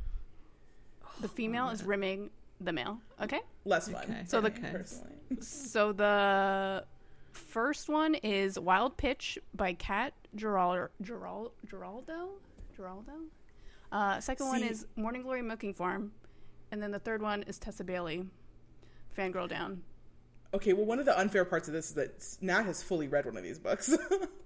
Speaker 4: The female is rimming the male. Okay?
Speaker 2: Less fun.
Speaker 3: Okay.
Speaker 4: So the-
Speaker 3: Okay.
Speaker 2: Personally.
Speaker 4: So the first one is Wild Pitch by Kat Gerald, Gerald, Geraldo? Geraldo? Uh, second one
Speaker 2: See-
Speaker 4: is Morning Glory Milking Farm. And then the third one is Tessa Bailey, Fangirl Down.
Speaker 2: Okay, well, one of the unfair parts of this is that Nat has fully read one of these books.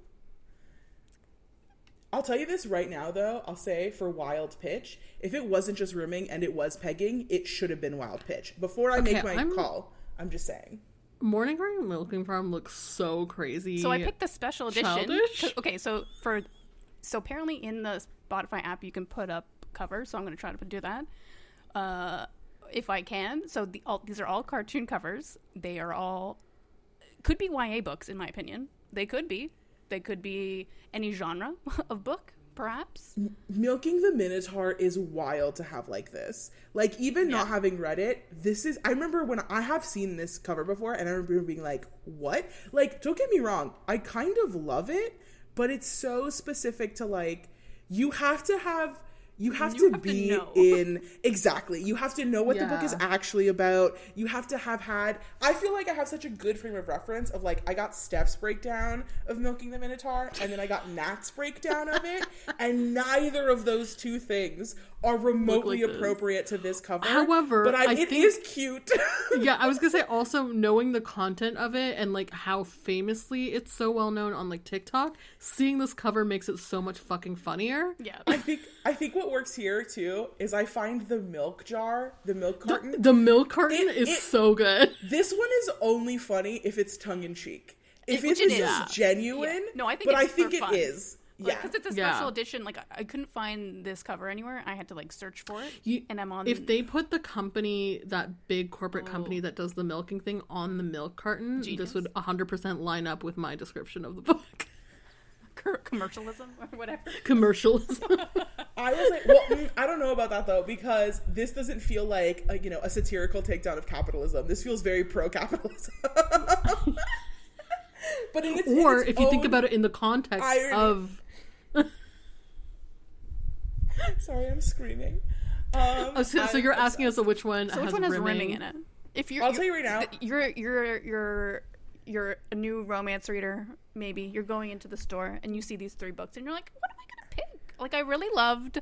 Speaker 2: I'll tell you this right now, though. I'll say for Wild Pitch, if it wasn't just rimming and it was pegging, it should have been Wild Pitch. Before I
Speaker 3: Okay,
Speaker 2: make my
Speaker 3: I'm-
Speaker 2: call, I'm just saying.
Speaker 3: Morning Glory Milking Farm looks so crazy.
Speaker 4: So I picked the special edition.
Speaker 3: Childish?
Speaker 4: 'Cause- Okay, so for so apparently in the Spotify app you can put up covers. So I'm going to try to do that uh, if I can. So the, all, these are all cartoon covers. They are all could be Y A books in my opinion. They could be. They could be any genre of book, perhaps.
Speaker 2: Milking the Minotaur is wild to have like this. Like, even not
Speaker 4: Yeah.
Speaker 2: having read it, this is... I remember when I have seen this cover before, and I remember being like, what? Like, don't get me wrong. I kind of love it, but it's so specific to, like, you have to have... You have
Speaker 4: You
Speaker 2: to
Speaker 4: have to
Speaker 2: be
Speaker 4: know.
Speaker 2: in... Exactly. You have to know what the book is
Speaker 3: Yeah.
Speaker 2: actually about. You have to have had... I feel like I have such a good frame of reference of, like, I got Steph's breakdown of Milking the Minotaur, and then I got Nat's breakdown of it, and neither of those two things are remotely
Speaker 3: like this.
Speaker 2: appropriate to this cover.
Speaker 3: However,
Speaker 2: but I,
Speaker 3: I
Speaker 2: it
Speaker 3: think-
Speaker 2: is cute.
Speaker 3: Yeah, I was gonna say also knowing the content of it and like how famously it's so well known on like TikTok, seeing this cover makes it so much fucking funnier.
Speaker 4: Yeah.
Speaker 2: I think I think what works here too is I find the milk jar, the milk carton.
Speaker 3: The milk carton
Speaker 2: It-
Speaker 3: is
Speaker 2: it-
Speaker 3: so good.
Speaker 2: This one is only funny if it's tongue in cheek. If
Speaker 4: Which
Speaker 2: it
Speaker 4: it
Speaker 2: is
Speaker 4: is.
Speaker 2: genuine,
Speaker 4: Yeah. No, I think
Speaker 2: but
Speaker 4: it's
Speaker 2: I think
Speaker 4: for
Speaker 2: it
Speaker 4: fun.
Speaker 2: is. Yeah.
Speaker 4: Because it's a
Speaker 3: Yeah.
Speaker 4: special edition. Like, I, I couldn't find this cover anywhere. I had to, like, search for it.
Speaker 3: You-
Speaker 4: and I'm on...
Speaker 3: If they put the company, that big corporate company that does the milking thing on the milk carton,
Speaker 4: Genius.
Speaker 3: this would one hundred percent line up with my description of the book.
Speaker 4: commercialism or whatever.
Speaker 3: Commercialism.
Speaker 2: I was like, well, mm, I don't know about that though, because this doesn't feel like a, you know, a satirical takedown of capitalism. This feels very pro-capitalism. But in its,
Speaker 3: Or
Speaker 2: in its
Speaker 3: if you think
Speaker 2: own
Speaker 3: about it in the context
Speaker 2: irony.
Speaker 3: of...
Speaker 2: Sorry, I'm screaming. Um,
Speaker 3: Oh, so, so
Speaker 2: I'm
Speaker 3: you're asking
Speaker 2: obsessed.
Speaker 3: us which one
Speaker 4: So
Speaker 3: has
Speaker 4: which one has
Speaker 3: rimming?
Speaker 4: rimming in it? If you're,
Speaker 2: I'll
Speaker 4: you're-
Speaker 2: tell you right now.
Speaker 4: th- You're you're you're you're a new romance reader. Maybe you're going into the store and you see these three books and you're like, what am I gonna pick? Like, I really loved.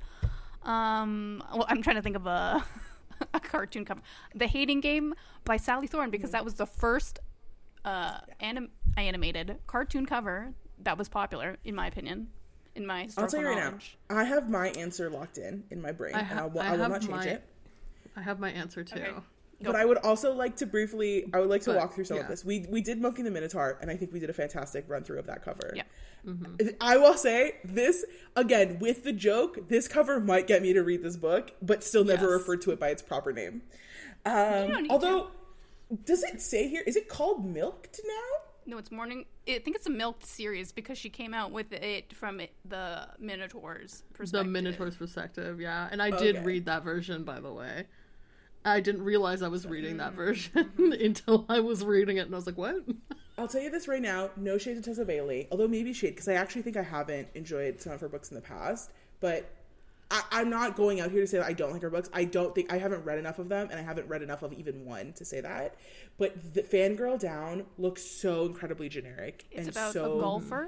Speaker 4: Um, well, I'm trying to think of a a cartoon cover, The Hating Game by Sally Thorne, because that was the first uh anim- animated cartoon cover that was popular, in my opinion. In my
Speaker 2: I'll
Speaker 4: historical
Speaker 2: tell you right
Speaker 4: knowledge.
Speaker 2: now. I have my answer locked in in my brain,
Speaker 3: I
Speaker 2: and I,
Speaker 3: ha-
Speaker 2: will,
Speaker 3: I
Speaker 2: I will
Speaker 3: have
Speaker 2: not change
Speaker 3: my-
Speaker 2: it.
Speaker 3: I have my answer too.
Speaker 4: Okay. Go
Speaker 2: But
Speaker 4: for
Speaker 2: I would also like to briefly, I would like to
Speaker 3: But,
Speaker 2: walk through some
Speaker 3: yeah.
Speaker 2: of this. We we did Milking the Minotaur, and I think we did a fantastic run through of that cover.
Speaker 4: Yeah.
Speaker 2: I will say this again with the joke. This cover might get me to read this book, but still never
Speaker 3: Yes.
Speaker 2: refer to it by its proper name.
Speaker 4: You
Speaker 2: Um,
Speaker 4: don't need
Speaker 2: although, does it say here? Is it called Milked now?
Speaker 4: No, it's morning. I think it's a Milked series because she came out with it from it, the Minotaur's
Speaker 3: The
Speaker 4: perspective.
Speaker 3: Minotaur's perspective, yeah. And I did
Speaker 2: Okay.
Speaker 3: read that version, by the way. I didn't realize I was reading that version
Speaker 2: Mm-hmm.
Speaker 3: until I was reading it, and I was like, what?
Speaker 2: I'll tell you this right now. No shade to Tessa Bailey, although maybe shade because I actually think I haven't enjoyed some of her books in the past. But I, I'm not going out here to say that I don't like her books. I don't think I haven't read enough of them, and I haven't read enough of even one to say that. But the Fangirl Down looks so incredibly generic
Speaker 4: It's
Speaker 2: and
Speaker 4: about
Speaker 2: so
Speaker 4: a golfer.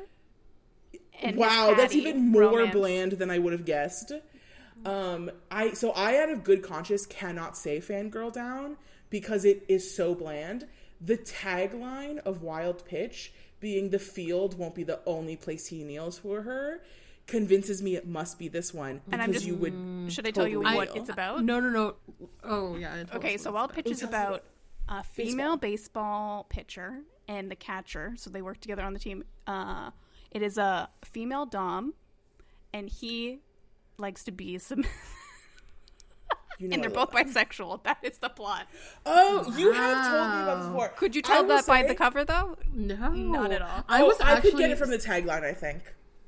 Speaker 4: And his
Speaker 2: wow, that's
Speaker 4: caddy,
Speaker 2: even more
Speaker 4: romance.
Speaker 2: bland than I would have guessed. Um, I so I out of good conscience cannot say Fangirl Down because it is so bland. The tagline of Wild Pitch being the field won't be the only place he kneels for her convinces me it must be this one because
Speaker 4: And I'm just-
Speaker 2: you would
Speaker 4: Should I tell you
Speaker 2: totally
Speaker 4: what
Speaker 2: kneel.
Speaker 4: it's about?
Speaker 3: No, no, no. Oh, yeah. I told
Speaker 4: Okay,
Speaker 3: us
Speaker 4: so
Speaker 3: what
Speaker 4: Wild
Speaker 3: it's
Speaker 4: Pitch is
Speaker 2: Ooh,
Speaker 4: about a female baseball. pitcher and the catcher, so they work together on the team. Uh, it is a female dom, and he likes to be some.
Speaker 2: You know
Speaker 4: and they're
Speaker 2: I
Speaker 4: both
Speaker 2: love that.
Speaker 4: bisexual. That is the plot.
Speaker 2: Oh, you have told me about this before.
Speaker 4: Could you
Speaker 2: I
Speaker 4: tell
Speaker 2: will
Speaker 4: that by
Speaker 2: say-
Speaker 4: the cover, though?
Speaker 3: No,
Speaker 4: Not at all.
Speaker 3: I
Speaker 2: Oh,
Speaker 3: was
Speaker 2: I
Speaker 3: actually,
Speaker 2: could get it from the tagline, I think.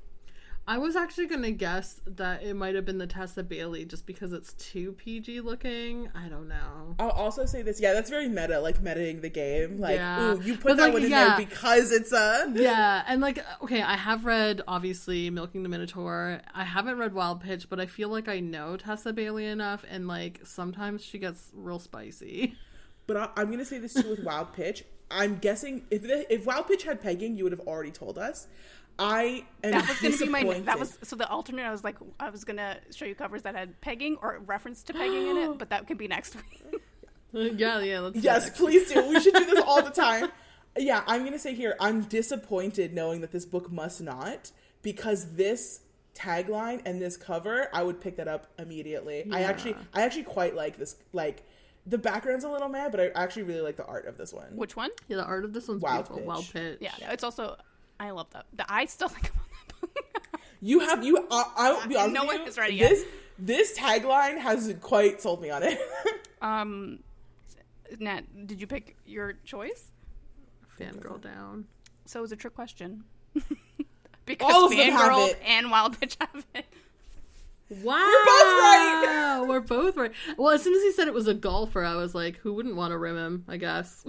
Speaker 3: I was actually gonna guess that it might have been the Tessa Bailey, just because it's too P G looking. I don't know.
Speaker 2: I'll also say this. Yeah, that's very meta, like metaing the game. Like,
Speaker 3: Yeah.
Speaker 2: ooh, you put
Speaker 3: But,
Speaker 2: that
Speaker 3: like,
Speaker 2: one in
Speaker 3: yeah.
Speaker 2: there because it's a.
Speaker 3: Yeah, and like, okay, I have read obviously Milking the Minotaur. I haven't read Wild Pitch, but I feel like I know Tessa Bailey enough, and like sometimes she gets real spicy.
Speaker 2: But I, I'm gonna say this too with Wild Pitch. I'm guessing if the, if Wild Pitch had pegging, you would have already told us. I am
Speaker 4: That was going to be my.
Speaker 2: disappointed.
Speaker 4: That was so the alternate. I was like, I was gonna show you covers that had pegging or reference to pegging in it, but that could be next week.
Speaker 3: yeah, yeah. Let's do
Speaker 2: Yes,
Speaker 3: that.
Speaker 2: please do. We should do this all the time. Yeah, I'm gonna say here, I'm disappointed knowing that this book must not, because this tagline and this cover, I would pick that up immediately. I
Speaker 3: Yeah.
Speaker 2: actually, I actually quite like this. Like, the background's a little mad, but I actually really like the art of this one.
Speaker 4: Which one?
Speaker 3: Yeah, the art of this one's
Speaker 2: Wild
Speaker 3: beautiful.
Speaker 2: Pitch.
Speaker 3: Wild Pitch.
Speaker 4: Yeah, it's also. I love that. The, I still think about that book.
Speaker 2: You have you. Uh, I'll be honest
Speaker 4: No
Speaker 2: with
Speaker 4: one
Speaker 2: you.
Speaker 4: is ready yet.
Speaker 2: This this tagline has quite sold me on it.
Speaker 4: um, Nat, did you pick your choice?
Speaker 3: Fangirl down.
Speaker 4: So it was a trick question. because
Speaker 2: All of them have
Speaker 4: Fangirl
Speaker 2: it.
Speaker 4: and Wild Pitch have it.
Speaker 3: Wow,
Speaker 2: We're both right.
Speaker 3: We're both right. Well, as soon as he said it was a golfer, I was like, who wouldn't want to rim him? I guess.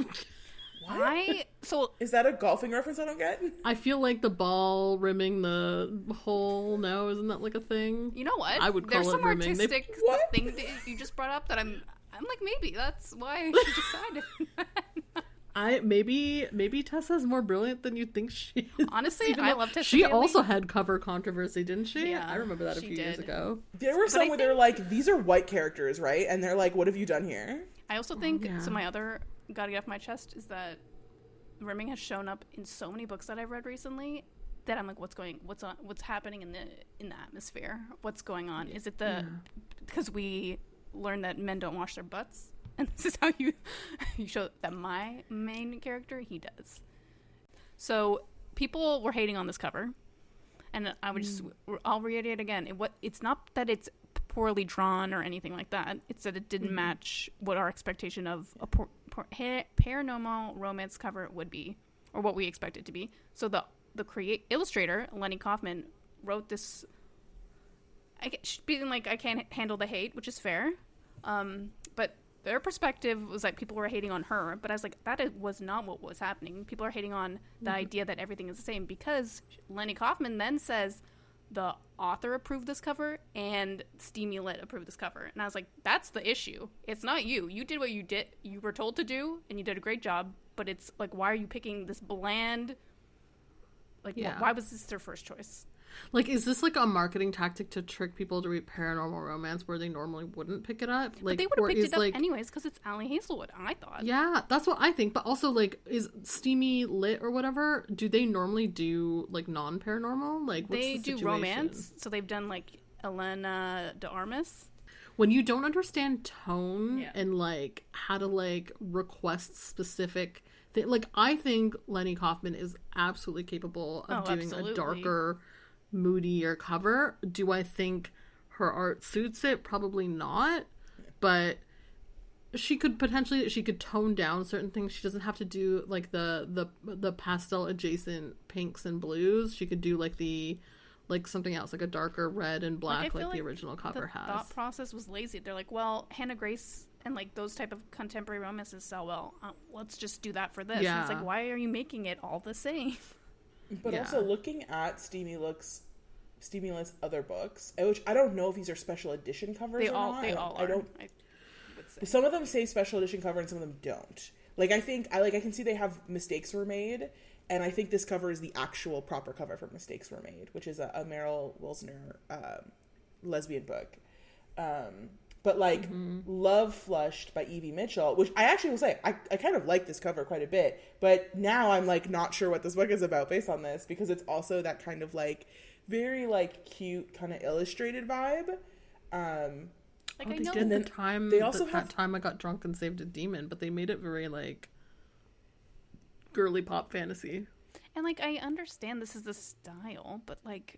Speaker 4: Why? So
Speaker 2: Is that a golfing reference I don't get?
Speaker 3: I feel like the ball rimming the hole. No, isn't that like a thing?
Speaker 4: you know what?
Speaker 3: I would
Speaker 4: There's
Speaker 3: call it
Speaker 4: some
Speaker 3: rimming. They-
Speaker 4: artistic
Speaker 2: What?
Speaker 4: thing that you just brought up that I'm. I'm like maybe that's why she decided.
Speaker 3: I maybe maybe Tessa's more brilliant than you think she is.
Speaker 4: Honestly,
Speaker 3: Even
Speaker 4: I
Speaker 3: though
Speaker 4: love Tessa
Speaker 3: She
Speaker 4: Bailey.
Speaker 3: also had cover controversy, didn't she?
Speaker 4: Yeah,
Speaker 3: I remember that a
Speaker 4: she
Speaker 3: few years
Speaker 4: did.
Speaker 3: ago.
Speaker 2: There were some
Speaker 4: I
Speaker 2: where they're like, these are white characters, right? And they're like, what have you done here?
Speaker 4: I also think
Speaker 3: yeah.
Speaker 4: so. My other gotta get off my chest is that rimming has shown up in so many books that I've read recently that I'm like, what's going, what's on, what's happening in the in the atmosphere? What's going on? Is it the because we learned that men don't wash their butts, and this is how you you show that my main character he does. So people were hating on this cover, And I would just, I'll reiterate again, it, what it's not that it's poorly drawn or anything like that. It's that it didn't mm-hmm. match what our expectation of a por- por- ha- paranormal romance cover would be, or what we expect it to be. So the the create illustrator Lenny Kaufman wrote this. I get, being like I can't handle the hate, which is fair, um, but their perspective was that people were hating on her. But I was like, that was not what was happening. People are hating on the mm-hmm. idea that everything is the same, because Lenny Kaufman then says the author approved this cover and Steamy Lit approved this cover. And I was like, that's the issue. It's not you. You did what you did. You were told to do, and you did a great job. But it's like, why are you picking this bland? Like, yeah. wh- why was this their first choice?
Speaker 3: Like, is this like a marketing tactic to trick people to read paranormal romance where they normally wouldn't pick it up? Like,
Speaker 4: but they would have picked it up
Speaker 3: like,
Speaker 4: anyways because it's Ali Hazelwood, I thought.
Speaker 3: Yeah, that's what I think. But also, like, is Steamy Lit or whatever, do they normally do, like, non-paranormal? Like, what's
Speaker 4: they
Speaker 3: the
Speaker 4: do
Speaker 3: situation?
Speaker 4: romance, so they've done, like, Elena de Armas.
Speaker 3: When you don't understand tone
Speaker 4: yeah.
Speaker 3: and, like, how to, like, request specific... Th- like, I think Lenny Kaufman is absolutely capable of
Speaker 4: oh,
Speaker 3: doing
Speaker 4: absolutely.
Speaker 3: a darker... moodier cover. Do I think her art suits it? Probably not. But she could potentially she could tone down certain things. She doesn't have to do like the the the pastel adjacent pinks and blues. She could do like the like something else, like a darker red and black, like, like the original cover
Speaker 4: the
Speaker 3: has.
Speaker 4: The thought process was lazy. They're like, well, Hannah Grace and like those type of contemporary romances sell well. Uh, let's just do that for this.
Speaker 3: Yeah.
Speaker 4: And it's like, why are you making it all the same?
Speaker 2: But
Speaker 3: yeah.
Speaker 2: also looking at Steamy Lit's Steamy Lit's other books, which I don't know if these are special edition covers
Speaker 4: they
Speaker 2: or
Speaker 4: all,
Speaker 2: not.
Speaker 4: They
Speaker 2: I,
Speaker 4: all
Speaker 2: I
Speaker 4: are.
Speaker 2: don't.
Speaker 4: I would say.
Speaker 2: Some of them say special edition cover, and some of them don't. Like I think I like I can see they have mistakes were made, and I think this cover is the actual proper cover for Mistakes Were Made, which is a, a Meryl Wilsner um, lesbian book. Um, but like mm-hmm. Love Flushed by Evie Mitchell, which I actually will say I, I kind of like this cover quite a bit, but now I'm like not sure what this book is about based on this, because it's also that kind of like very like cute kind of illustrated vibe. Um,
Speaker 3: like oh, I they know did the time they also the have... time I got drunk and saved a demon, but they made it very like girly pop fantasy.
Speaker 4: And like I understand this is the style, but like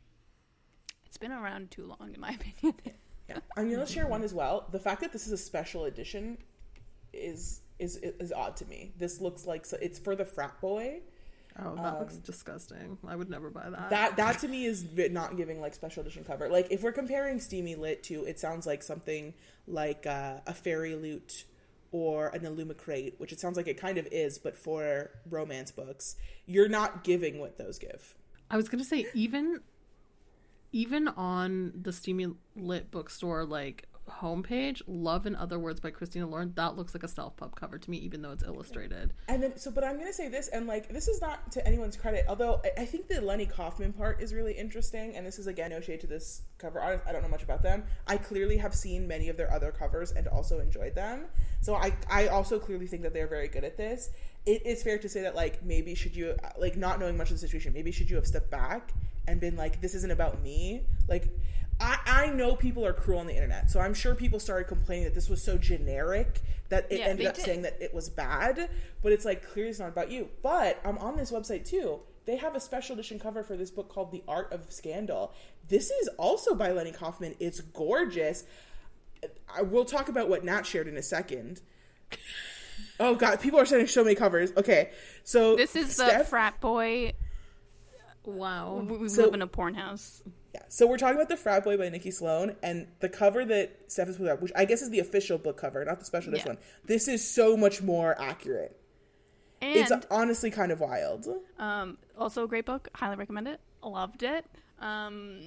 Speaker 4: it's been around too long in my opinion.
Speaker 2: Yeah, I'm gonna share one as well. The fact that this is a special edition is is is odd to me. This looks like so it's for the frat boy.
Speaker 3: Oh, that um, looks disgusting. I would never buy that.
Speaker 2: That that to me is not giving like special edition cover. Like if we're comparing Steamy Lit to, it sounds like something like uh, a Fairy Loot or an Illumicrate, which it sounds like it kind of is, but for romance books. You're not giving what those give.
Speaker 3: I was gonna say even. Even on the Steamy Lit bookstore like homepage, Love in Other Words by Christina Lauren, that looks like a self-pub cover to me, even though it's illustrated.
Speaker 2: And then so but I'm gonna say this, and like this is not to anyone's credit, although I, I think the Lenny Kaufman part is really interesting, and this is again no shade to this cover artist, I don't know much about them. I clearly have seen many of their other covers and also enjoyed them, so I I also clearly think that they're very good at this. It is fair to say that like maybe should you like not knowing much of the situation, maybe should you have stepped back and been like, this isn't about me. Like, I, I know people are cruel on the internet, so I'm sure people started complaining that this was so generic that it
Speaker 4: yeah,
Speaker 2: ended up
Speaker 4: did.
Speaker 2: saying that it was bad. But it's like, clearly it's not about you. But I'm on this website too. They have a special edition cover for this book called The Art of Scandal. This is also by Lenny Kaufman. It's gorgeous. I will talk about what Nat shared in a second. Oh God, people are sending so many covers. Okay, so
Speaker 4: this is
Speaker 2: Steph,
Speaker 4: the frat boy.
Speaker 3: Wow.
Speaker 4: We, we
Speaker 2: so,
Speaker 4: live in a porn house.
Speaker 2: Yeah. So we're talking about The Frat Boy by Nikki Sloan, and the cover that Steph has put up, which I guess is the official book cover, not the special edition
Speaker 4: yeah.
Speaker 2: one. This is so much more accurate.
Speaker 4: And
Speaker 2: it's honestly kind of wild.
Speaker 4: Um, also a great book. Highly recommend it. Loved it. Um,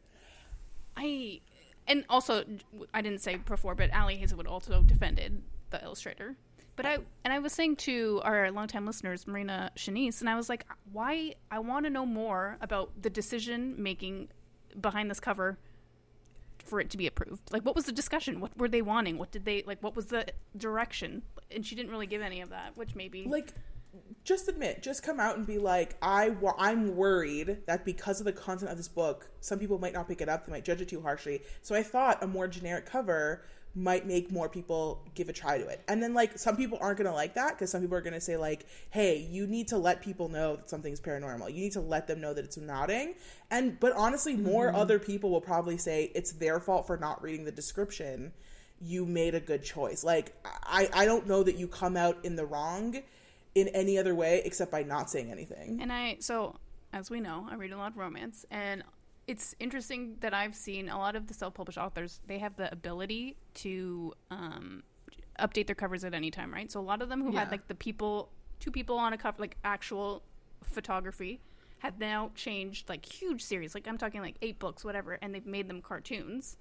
Speaker 4: I and also I didn't say before, but Ali Hazelwood also defended the illustrator. But I and I was saying to our longtime listeners, Marina Shanice, and I was like, why? I want to know more about the decision making behind this cover for it to be approved. Like, what was the discussion? What were they wanting? What did they like? What was the direction? And she didn't really give any of that, which maybe
Speaker 2: like just admit, just come out and be like, I, I'm worried that because of the content of this book, some people might not pick it up, they might judge it too harshly. So I thought a more generic cover might make more people give a try to it. And then, like, some people aren't going to like that because some people are going to say, like, hey, you need to let people know that something's paranormal. You need to let them know that it's nodding. And, but honestly, more mm-hmm. other people will probably say it's their fault for not reading the description. You made a good choice. Like, I, I don't know that you come out in the wrong in any other way except by not saying anything.
Speaker 4: And I, so, as we know, I read a lot of romance, and it's interesting that I've seen a lot of the self-published authors, they have the ability to um, update their covers at any time, right? So a lot of them who yeah. had, like, the people, two people on a cover, like, actual photography, have now changed, like, huge series. Like, I'm talking, like, eight books, whatever, and they've made them cartoons.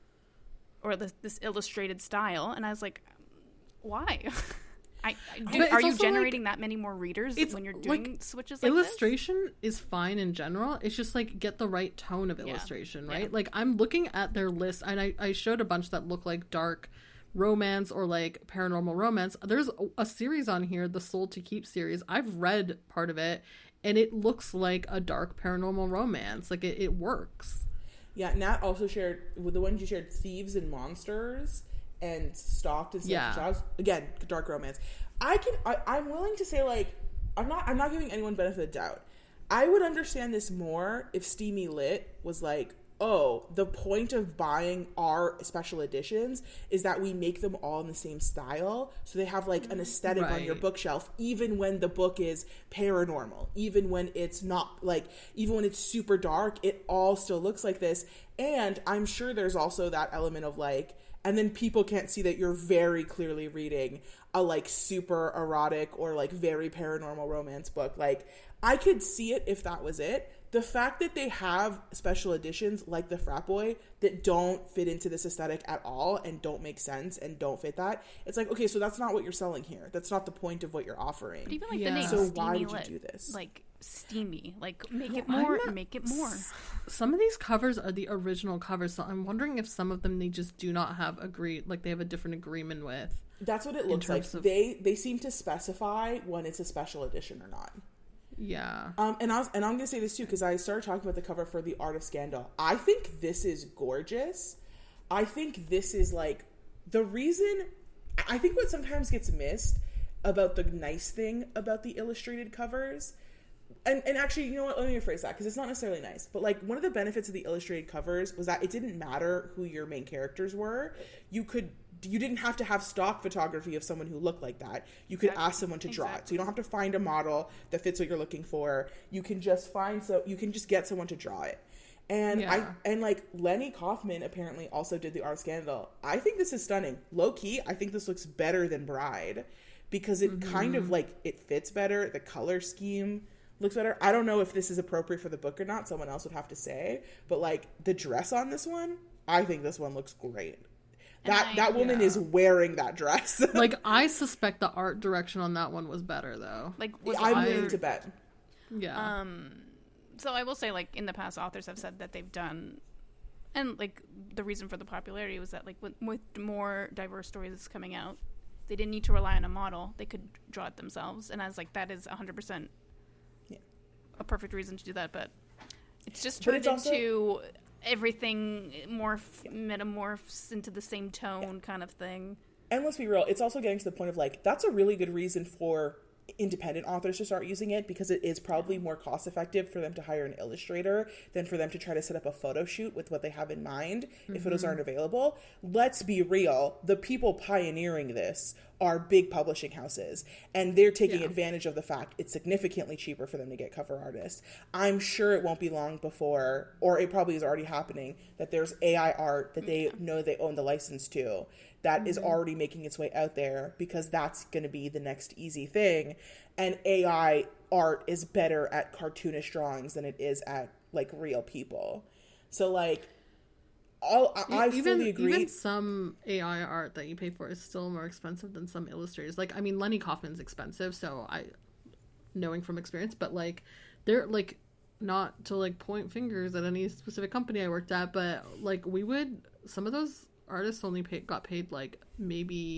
Speaker 4: Or this, this illustrated style. And I was like, why? I, I do, are you generating like, that many more readers when you're doing like, switches like
Speaker 3: illustration this? Is fine in general. It's just like get the right tone of
Speaker 4: yeah.
Speaker 3: illustration, right?
Speaker 4: Yeah.
Speaker 3: Like I'm looking at their list and I, I showed a bunch that look like dark romance or like paranormal romance. There's a, a series on here, the Soul to Keep series. I've read part of it and it looks like a dark paranormal romance. Like it, it works.
Speaker 2: Yeah, Nat also shared, with the ones you shared, Thieves and Monsters and Stalked and
Speaker 3: yeah.
Speaker 2: Child. Again, dark romance. I can, I, I'm willing to say, like, I'm not, I'm not giving anyone benefit of the doubt. I would understand this more if Steamy Lit was like, oh, the point of buying our special editions is that we make them all in the same style. So they have like an aesthetic right. on your bookshelf, even when the book is paranormal, even when it's not like, even when it's super dark, it all still looks like this. And I'm sure there's also that element of like, and then people can't see that you're very clearly reading a like super erotic or like very paranormal romance book. Like I could see it if that was it. The fact that they have special editions like the Frat Boy that don't fit into this aesthetic at all and don't make sense and don't fit that, it's like, okay, so that's not what you're selling here. That's not the point of what you're offering.
Speaker 4: But even like
Speaker 3: yeah.
Speaker 4: the name
Speaker 2: so
Speaker 4: Steamy
Speaker 2: why would
Speaker 4: Lit,
Speaker 2: you do this?
Speaker 4: Like steamy, like make
Speaker 3: Yeah,
Speaker 4: it more,
Speaker 3: not,
Speaker 4: make it more.
Speaker 3: Some of these covers are the original covers, so I'm wondering if some of them they just do not have agreed, like they have a different agreement with.
Speaker 2: That's what it looks like. Of... They they seem to specify when it's a special edition or not.
Speaker 3: Yeah.
Speaker 2: Um, and I was, and I'm gonna say this too because I started talking about the cover for The Art of Scandal. I think this is gorgeous. I think this is like the reason. I think what sometimes gets missed about the nice thing about the illustrated covers, and and actually, you know what? Let me rephrase that because it's not necessarily nice. But like one of the benefits of the illustrated covers was that it didn't matter who your main characters were. You could. You didn't have to have stock photography of someone who looked like that. You could exactly. ask someone to draw exactly. it. So you don't have to find a model that fits what you're looking for. You can just find so you can just get someone to draw it. And yeah. I and like Lenny Kaufman apparently also did The Art of Scandal. I think this is stunning. Low key, I think this looks better than Bride because it mm-hmm. kind of like it fits better. The color scheme looks better. I don't know if this is appropriate for the book or not. Someone else would have to say. But like the dress on this one, I think this one looks great. That I, that woman yeah. is wearing that dress.
Speaker 3: Like I suspect the art direction on that one was better though.
Speaker 4: Like was
Speaker 2: I'm
Speaker 4: I,
Speaker 2: willing to bet.
Speaker 3: Yeah.
Speaker 4: Um. So I will say, like in the past, authors have said that they've done, and like the reason for the popularity was that like with, with more diverse stories coming out, they didn't need to rely on a model; they could draw it themselves. And I was like, that is one hundred percent a perfect reason to do that. But it's just turned it's into. Also- everything morph metamorphs into the same tone yeah. kind of thing.
Speaker 2: And let's be real, it's also getting to the point of like that's a really good reason for independent authors to start using it because it is probably more cost effective for them to hire an illustrator than for them to try to set up a photo shoot with what they have in mind mm-hmm. if photos aren't available. Let's be real, the people pioneering this are big publishing houses and they're taking yeah. advantage of the fact it's significantly cheaper for them to get cover artists. I'm sure it won't be long before, or it probably is already happening, that there's A I art that they know they own the license to that mm-hmm. is already making its way out there because that's going to be the next easy thing. And A I art is better at cartoonish drawings than it is at like real people. So like, all I, I
Speaker 3: even,
Speaker 2: fully agree.
Speaker 3: Even some A I art that you pay for is still more expensive than some illustrators. Like, I mean, Lenny Kaufman's expensive, so I, knowing from experience, but like, they're like, not to like point fingers at any specific company I worked at, but like we would, some of those artists only pay, got paid like maybe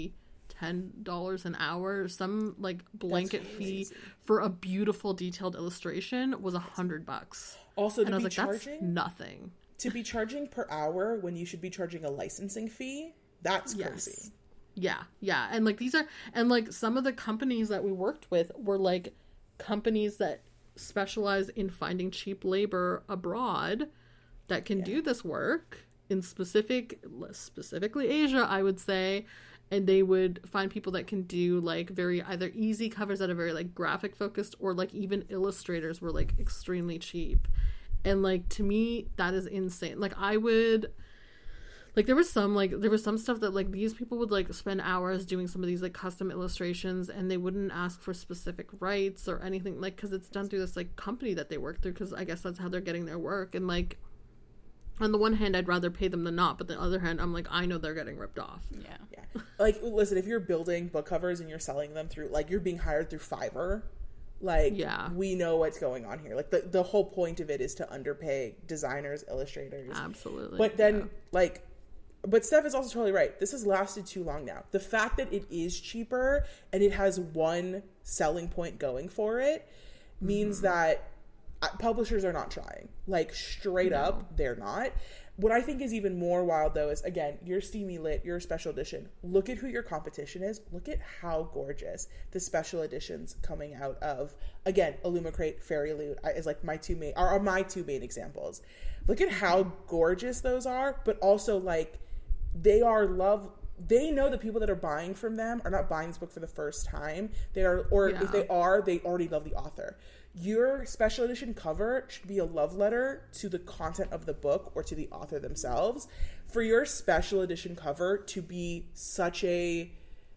Speaker 3: ten dollars an hour. Some like blanket fee
Speaker 2: crazy.
Speaker 3: for a beautiful detailed illustration was a hundred bucks.
Speaker 2: Also,
Speaker 3: And
Speaker 2: to
Speaker 3: I
Speaker 2: be
Speaker 3: was like,
Speaker 2: charging
Speaker 3: that's nothing.
Speaker 2: to be charging per hour when you should be charging a licensing fee. That's
Speaker 3: Yes.
Speaker 2: crazy.
Speaker 3: Yeah, yeah. And like these are and like some of the companies that we worked with were like companies that specialize in finding cheap labor abroad that can
Speaker 2: Yeah.
Speaker 3: do this work in specific specifically Asia, I would say. And they would find people that can do like very either easy covers that are very like graphic focused, or like even illustrators were like extremely cheap. And like to me that is insane. Like I would like there was some like there was some stuff that like these people would like spend hours doing some of these like custom illustrations, and they wouldn't ask for specific rights or anything, like because it's done through this like company that they work through, because I guess that's how they're getting their work. And like on the one hand I'd rather pay them than not, but the other hand I'm like, I know they're getting ripped off.
Speaker 4: Yeah.
Speaker 2: Yeah. Like, listen, if you're building book covers and you're selling them through, like, you're being hired through Fiverr, like,
Speaker 3: Yeah.
Speaker 2: we know what's going on here. Like, the, the whole point of it is to underpay designers, illustrators.
Speaker 3: Absolutely.
Speaker 2: But then,
Speaker 3: yeah.
Speaker 2: like, but Steph is also totally right. This has lasted too long now. The fact that it is cheaper and it has one selling point going for it means
Speaker 3: Mm-hmm.
Speaker 2: that uh, publishers are not trying. Like, straight
Speaker 3: No.
Speaker 2: up, they're not. What I think is even more wild, though, is, again, you're Steamy Lit, you're a special edition. Look at who your competition is. Look at how gorgeous the special editions coming out of, again, Illumicrate, Fairy Loot is like my two main, are, are my two main examples. Look at how gorgeous those are, but also, like, they are love... They know the people that are buying from them are not buying this book for the first time. They are, or
Speaker 3: Yeah.
Speaker 2: if they are, they already love the author. Your special edition cover should be a love letter to the content of the book or to the author themselves. For your special edition cover to be such a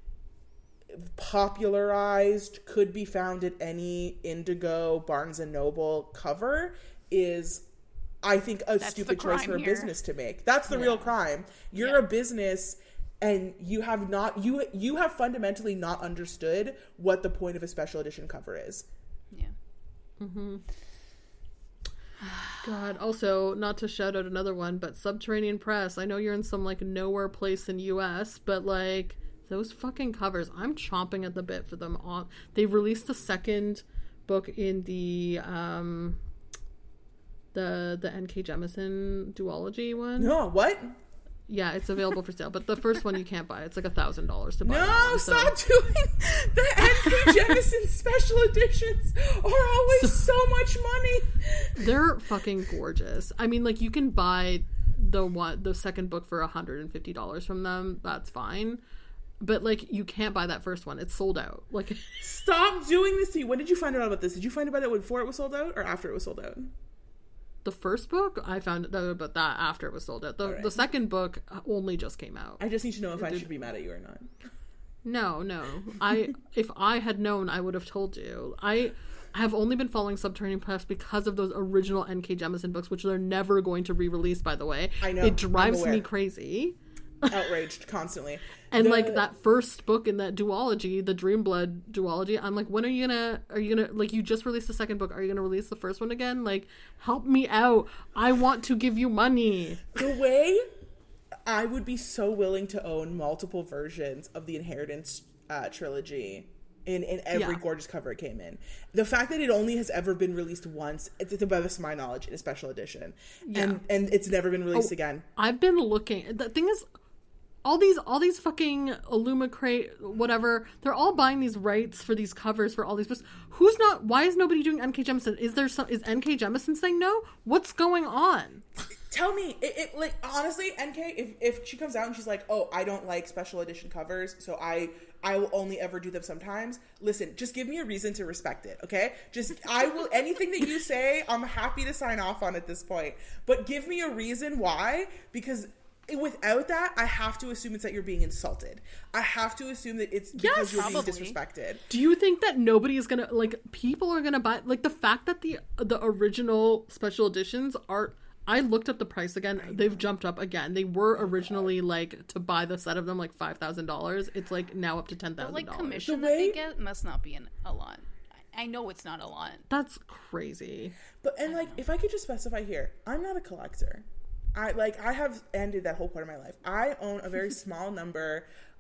Speaker 2: popularized, could be found at any Indigo, Barnes and Noble cover is, I think, a
Speaker 4: That's
Speaker 2: stupid
Speaker 4: the
Speaker 2: choice
Speaker 4: crime
Speaker 2: for a
Speaker 4: here.
Speaker 2: business to make. That's the real crime. You're
Speaker 4: Yeah.
Speaker 2: a business and you have not you you have fundamentally not understood what the point of a special edition cover is.
Speaker 4: Yeah.
Speaker 3: God, also, not to shout out another one, but Subterranean Press. I know you're in some, like, nowhere place in U S, but, like, those fucking covers, I'm chomping at the bit for them. On They released the second book in the, um, the, the N K Jemisin duology one.
Speaker 2: No, what?
Speaker 3: Yeah, it's available for sale, but the first one you can't buy. It's like a thousand dollars to buy. that
Speaker 2: No,
Speaker 3: one, so-
Speaker 2: stop doing the N K Jemisin special editions are always so much money.
Speaker 3: They're fucking gorgeous. I mean, like, you can buy the one, the second book for one hundred fifty dollars from them. That's fine. But, like, you can't buy that first one. It's sold out. Like,
Speaker 2: Stop doing this to you. When did you find out about this? Did you find out about it before it was sold out or after it was sold out?
Speaker 3: the first book, I found out about that after it was sold out. The,
Speaker 2: Alright.
Speaker 3: the second book only just came out.
Speaker 2: I just need to know if I should be mad at you or not.
Speaker 3: No, no. I if I had known, I would have told you. I have only been following Subterranean Press because of those original N K Jemisin books, which they're never going to re-release, by the way.
Speaker 2: I know,
Speaker 3: It
Speaker 2: I'm
Speaker 3: drives
Speaker 2: aware.
Speaker 3: me crazy.
Speaker 2: Outraged constantly.
Speaker 3: And
Speaker 2: The-
Speaker 3: like that first book in that duology, the Dreamblood duology, I'm like, when are you gonna, are you gonna, like, you just released the second book, are you gonna release the first one again? Like, help me out. I want to give you money.
Speaker 2: The way I would be so willing to own multiple versions of the Inheritance uh, trilogy in, in every
Speaker 3: Yeah.
Speaker 2: gorgeous cover it came in. The fact that it only has ever been released once, it's to the best of my knowledge, in a special edition.
Speaker 3: Yeah.
Speaker 2: And and it's never been released
Speaker 3: Oh,
Speaker 2: again.
Speaker 3: I've been looking. The thing is, all these, all these fucking Illumicrate, whatever, they're all buying these rights for these covers for all these books. Who's not? Why is nobody doing N K Jemisin? Is there some? Is N K Jemisin saying no? What's going on?
Speaker 2: Tell me, it, it like honestly, N K, if if she comes out and she's like, "Oh, I don't like special edition covers, so I I will only ever do them sometimes." Listen, just give me a reason to respect it, okay? Just I will anything that you say, I'm happy to sign off on at this point. But give me a reason why, because without that, I have to assume it's that you're being insulted. I have to assume that it's because
Speaker 3: Yes,
Speaker 2: you're
Speaker 4: probably.
Speaker 2: being disrespected.
Speaker 3: Do you think that nobody is gonna, like, people are gonna buy, like, the fact that the the original special editions are, I looked up the price again, they've jumped up again. They were originally, like, to buy the set of them, like, five thousand dollars. It's, like, now up to ten
Speaker 4: The
Speaker 3: thousand
Speaker 4: like
Speaker 3: dollars.
Speaker 4: commission
Speaker 2: The
Speaker 4: that they
Speaker 2: way-
Speaker 4: get must not be an, a lot. I I know it's not a lot.
Speaker 3: That's crazy.
Speaker 2: But and like, if I could just specify here, I'm not a collector. I like I have ended that whole part of my life. I own a very small number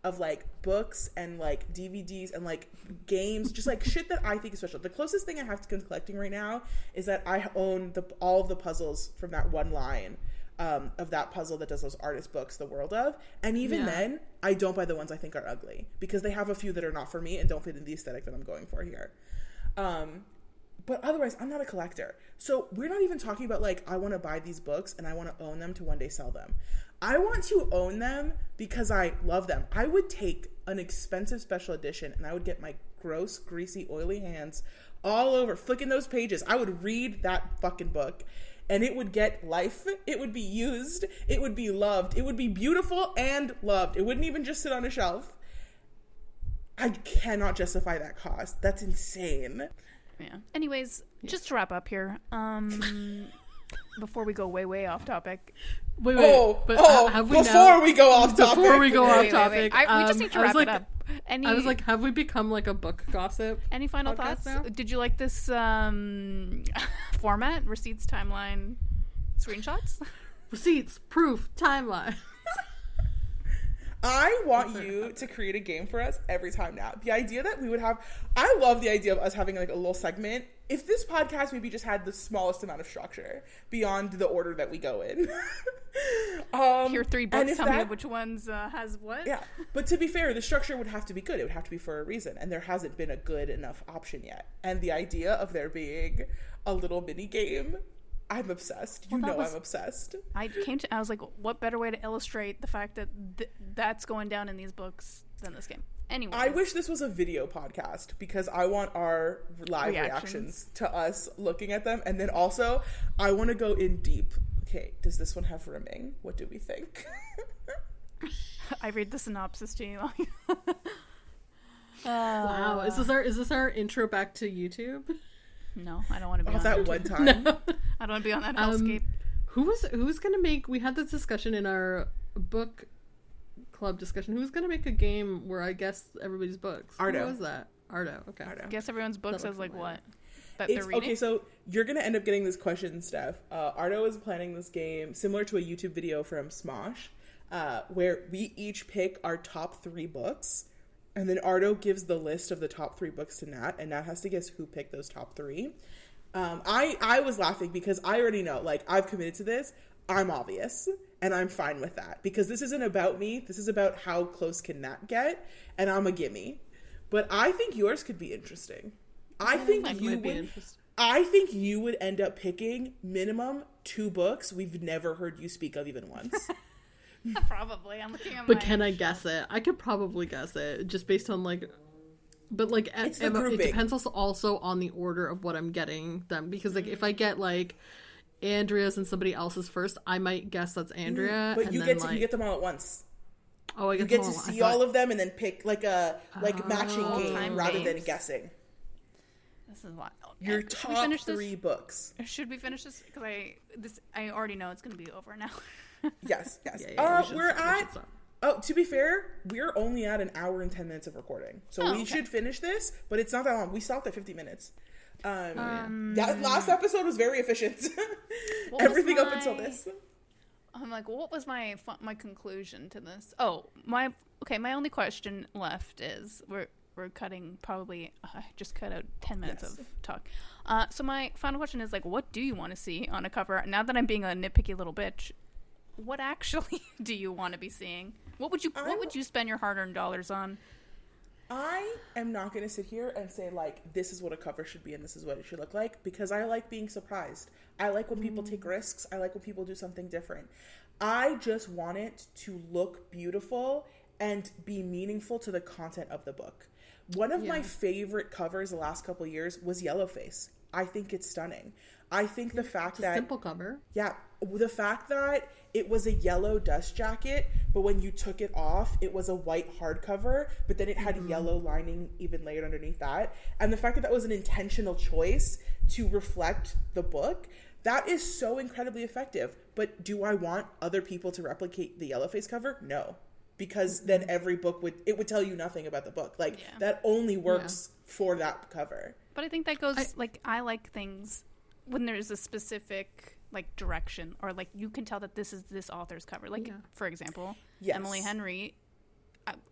Speaker 2: of like books and like D V Ds and like games, just like shit that I think is special. The closest thing I have to collecting right now is that I own the all of the puzzles from that one line um, of that puzzle that does those artist books, The World of. And even yeah. then, I don't buy the ones I think are ugly because they have a few that are not for me and don't fit in the aesthetic that I'm going for here. Um, but otherwise, I'm not a collector. So we're not even talking about like, I want to buy these books and I want to own them to one day sell them. I want to own them because I love them. I would take an expensive special edition and I would get my gross, greasy, oily hands all over flicking those pages. I would read that fucking book and it would get life. It would be used. It would be loved. It would be beautiful and loved. It wouldn't even just sit on a shelf. I cannot justify that cost. That's insane.
Speaker 4: Yeah. Anyways, yeah. just to wrap up here, um, before we go way, way off topic.
Speaker 3: Wait, wait.
Speaker 2: Oh,
Speaker 3: but
Speaker 2: oh
Speaker 3: have we
Speaker 2: before
Speaker 3: now,
Speaker 2: we go off topic.
Speaker 3: Before we go
Speaker 4: wait,
Speaker 3: off
Speaker 4: wait,
Speaker 3: topic.
Speaker 4: wait, wait. I, we just
Speaker 3: um,
Speaker 4: need to wrap
Speaker 3: like,
Speaker 4: it up. Any,
Speaker 3: I was like, have we become like a book gossip?
Speaker 4: Any final thoughts?
Speaker 3: Now?
Speaker 4: Did you like this um, format? Receipts, timeline, screenshots?
Speaker 3: Receipts, proof, timeline.
Speaker 2: I want you to create a game for us every time now. The idea that we would have, I love the idea of us having like a little segment. If this podcast maybe just had the smallest amount of structure beyond the order that we go in. um,
Speaker 4: Here are three books, tell
Speaker 2: that,
Speaker 4: me which ones uh, has what.
Speaker 2: Yeah, but to be fair, the structure would have to be good. It would have to be for a reason. And there hasn't been a good enough option yet. And the idea of there being a little mini game, I'm obsessed. You well, know was, I'm obsessed.
Speaker 4: I came to, I was like, what better way to illustrate the fact that th- that's going down in these books than this game? Anyway,
Speaker 2: I wish this was a video podcast because I want our live reactions.
Speaker 4: reactions
Speaker 2: to us looking at them. And then also, I want to go in deep. Okay, does this one have rimming? What do we think?
Speaker 4: I read the synopsis to you.
Speaker 3: uh, wow, is this our is this our intro back to YouTube?
Speaker 4: No, I don't want to be
Speaker 2: oh,
Speaker 4: on
Speaker 2: that
Speaker 4: YouTube.
Speaker 2: one time.
Speaker 4: No. I don't want to be on that hellscape. Um,
Speaker 3: who was who's gonna make? We had this discussion in our book club discussion. Who's gonna make a game where I guess everybody's books?
Speaker 2: Ardo.
Speaker 3: Who was that? Ardo. Okay.
Speaker 2: Ardo.
Speaker 4: Guess everyone's books as like what? That
Speaker 2: it's,
Speaker 4: they're reading?
Speaker 2: Okay, so you're gonna end up getting this question, Steph. Uh, Ardo is planning this game similar to a YouTube video from Smosh, uh, where we each pick our top three books. And then Ardo gives the list of the top three books to Nat, and Nat has to guess who picked those top three. Um, I, I was laughing because I already know, like, I've committed to this. I'm obvious, and I'm fine with that. Because this isn't about me. This is about how close can Nat get, and I'm a gimme. But I think yours could be interesting. I think
Speaker 3: that
Speaker 2: you would... I think you would end up picking minimum two books we've never heard you speak of even once.
Speaker 4: Probably. I'm looking at
Speaker 3: But
Speaker 4: my
Speaker 3: can I guess it? I could probably guess it just based on like, but like
Speaker 2: it's
Speaker 3: Emma,
Speaker 2: the
Speaker 3: it depends also also on the order of what I'm getting them because like if I get like Andrea's and somebody else's first, I might guess that's Andrea.
Speaker 2: But
Speaker 3: and
Speaker 2: you
Speaker 3: then,
Speaker 2: get to
Speaker 3: like,
Speaker 2: you get them all at once.
Speaker 3: Oh, I get
Speaker 2: you get
Speaker 3: them
Speaker 2: to
Speaker 3: all,
Speaker 2: see
Speaker 3: thought,
Speaker 2: all of them and then pick like a like
Speaker 3: oh,
Speaker 2: matching game
Speaker 4: time
Speaker 2: rather
Speaker 4: games.
Speaker 2: than guessing.
Speaker 4: This is wild.
Speaker 2: Your
Speaker 4: Should
Speaker 2: top
Speaker 4: we finish
Speaker 2: three
Speaker 4: this?
Speaker 2: books.
Speaker 4: Should we finish this? Because I this I already know it's going to be over now.
Speaker 2: Yes, yes.
Speaker 3: Yeah, yeah,
Speaker 2: uh,
Speaker 3: we should-
Speaker 2: we're
Speaker 3: we should
Speaker 2: at.
Speaker 3: stop.
Speaker 2: Oh, to be fair, we're only at an hour and ten minutes of recording, so
Speaker 4: Oh,
Speaker 2: we
Speaker 4: okay.
Speaker 2: should finish this. But it's not that long. We stopped at fifty minutes. Um,
Speaker 4: Um,
Speaker 2: that last episode was very efficient.
Speaker 4: What was
Speaker 2: Everything up
Speaker 4: my-
Speaker 2: until this.
Speaker 4: I'm like, well, what was my fu- my conclusion to this? Oh, my okay. My only question left is we're we're cutting probably. Uh, I just cut out ten minutes
Speaker 2: Yes.
Speaker 4: of talk. Uh, so my final question is like, what do you want to see on a cover? Now that I'm being a nitpicky little bitch, what actually do you want to be seeing? What would you
Speaker 2: I
Speaker 4: What would you spend your hard earned dollars on?
Speaker 2: I am not going to sit here and say, like, this is what a cover should be and this is what it should look like, because I like being surprised. I like when people take risks. I like when people do something different. I just want it to look beautiful and be meaningful to the content of the book. One of
Speaker 3: Yeah.
Speaker 2: my favorite covers the last couple of years was Yellowface. I think it's stunning. I think the fact
Speaker 3: It's a
Speaker 2: that...
Speaker 3: simple cover.
Speaker 2: Yeah, the fact that it was a yellow dust jacket, but when you took it off, it was a white hardcover, but then it had
Speaker 3: Mm-hmm.
Speaker 2: yellow lining even layered underneath that. And the fact that that was an intentional choice to reflect the book, that is so incredibly effective. But do I want other people to replicate the Yellowface cover? No. Because then every book would, it would tell you nothing about the book. Like,
Speaker 4: Yeah.
Speaker 2: that only works for that cover.
Speaker 4: But I think that goes
Speaker 3: I-
Speaker 4: like I like things when there's a specific like direction or like you can tell that this is this author's cover. Like
Speaker 3: Yeah.
Speaker 4: for example,
Speaker 2: Yes.
Speaker 4: Emily Henry. I,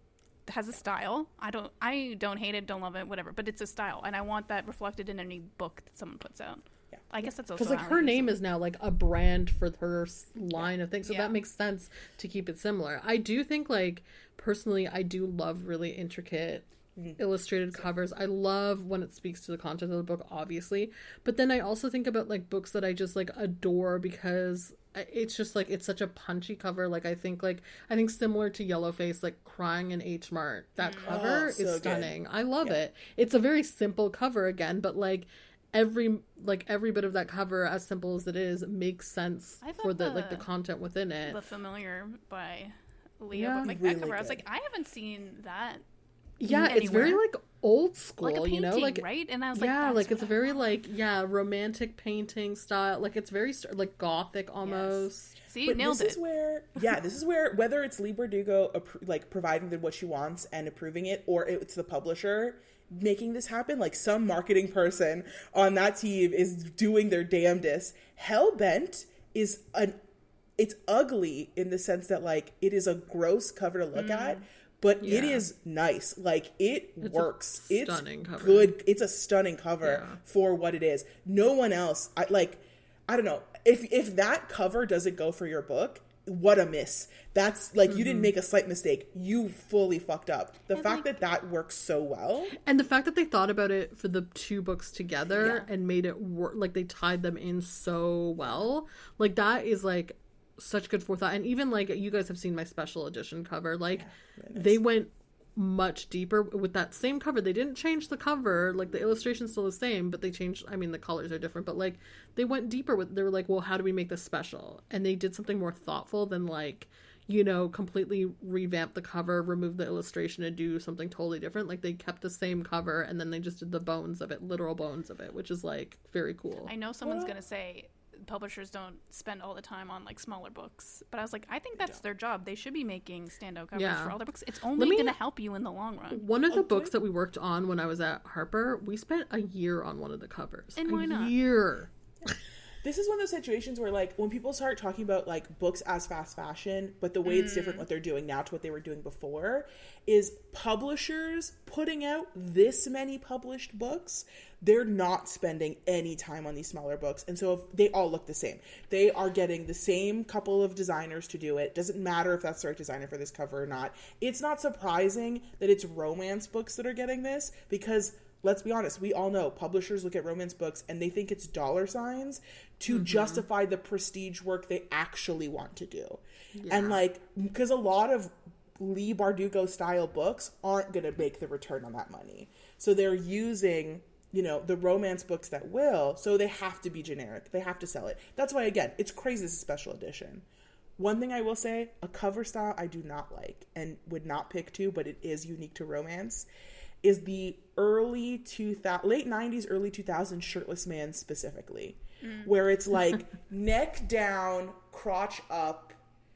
Speaker 4: has a style. I don't I don't hate it, don't love it, whatever, but it's a style, and I want that reflected in any book that someone puts out. Yeah. I guess that's also
Speaker 3: because like her name is now like a brand for her line yeah. of things, so yeah. that makes sense to keep it similar. I do think like personally, I do love really intricate mm-hmm. illustrated so. covers. I love when it speaks to the content of the book, obviously, but then I also think about like books that I just like adore because it's just like it's such a punchy cover. Like I think like I think similar to Yellowface, like Crying in H Mart, that cover oh, so is stunning. Good. I love yeah. it. It's a very simple cover again, but like every like every bit of that cover, as simple as it is, makes sense for the, the like the content within it.
Speaker 4: The Familiar by Leah
Speaker 3: yeah,
Speaker 4: like
Speaker 3: really
Speaker 4: that cover.
Speaker 3: Good.
Speaker 4: I was like, I haven't seen that.
Speaker 3: Yeah,
Speaker 4: anywhere.
Speaker 3: It's very like old school,
Speaker 4: like a painting,
Speaker 3: you know, like
Speaker 4: right? And I was like,
Speaker 3: yeah,
Speaker 4: That's
Speaker 3: like it's
Speaker 4: I
Speaker 3: very
Speaker 4: want.
Speaker 3: like yeah, romantic painting style. Like it's very like gothic almost.
Speaker 4: Yes. See,
Speaker 2: but
Speaker 4: nailed
Speaker 2: this
Speaker 4: it.
Speaker 2: is where yeah, this is where whether it's Leigh Bardugo appro- like providing the, what she wants and approving it, or it's the publisher making this happen, like some marketing person on that team is doing their damnedest. Hellbent is an it's ugly in the sense that like it is a gross cover to look mm. at. But yeah. it is nice. Like, it
Speaker 3: it's
Speaker 2: works.
Speaker 3: A
Speaker 2: it's
Speaker 3: stunning cover.
Speaker 2: good. It's a stunning cover yeah. for what it is. No one else, I like, I don't know. If if that cover doesn't go for your book, what a miss. That's, like, mm-hmm. you didn't make a slight mistake. You fully fucked up. The and fact like, that that works so well.
Speaker 3: And the fact that they thought about it for the two books together yeah. and made it work, like, they tied them in so well. Like, that is, like, such good forethought. And even like you guys have seen my special edition cover, like yeah, nice. They went much deeper with that same cover. They didn't change the cover, like the illustration's still the same, but they changed, I mean the colors are different, but like they went deeper with, they were like, well, how do we make this special? And they did something more thoughtful than like, you know, completely revamp the cover, remove the illustration and do something totally different. Like they kept the same cover and then they just did the bones of it, literal bones of it, which is like very cool.
Speaker 4: I know someone's gonna say publishers don't spend all the time on like smaller books, but I was like, I think that's their job. They should be making standout covers yeah. for all their books. It's only me, gonna help you in the long run.
Speaker 3: One of the okay. books that we worked on when I was at Harper, we spent a year on one of the covers.
Speaker 4: And
Speaker 3: a
Speaker 4: why not?
Speaker 3: year.
Speaker 2: This is one of those situations where, like, when people start talking about, like, books as fast fashion, but the way mm. it's different what they're doing now to what they were doing before, is publishers putting out this many published books, they're not spending any time on these smaller books. And so if they all look the same. They are getting the same couple of designers to do it. Doesn't matter if that's the right designer for this cover or not. It's not surprising that it's romance books that are getting this, because let's be honest, we all know publishers look at romance books and they think it's dollar signs to mm-hmm. justify the prestige work they actually want to do. Yeah. And like, because a lot of Leigh Bardugo style books aren't going to make the return on that money. So they're using, you know, the romance books that will, so they have to be generic. They have to sell it. That's why, again, it's crazy this is a special edition. One thing I will say, a cover style I do not like and would not pick to, but it is unique to romance, is the early two thousand, late nineties, early two thousands shirtless man specifically, mm. where it's like neck down, crotch up.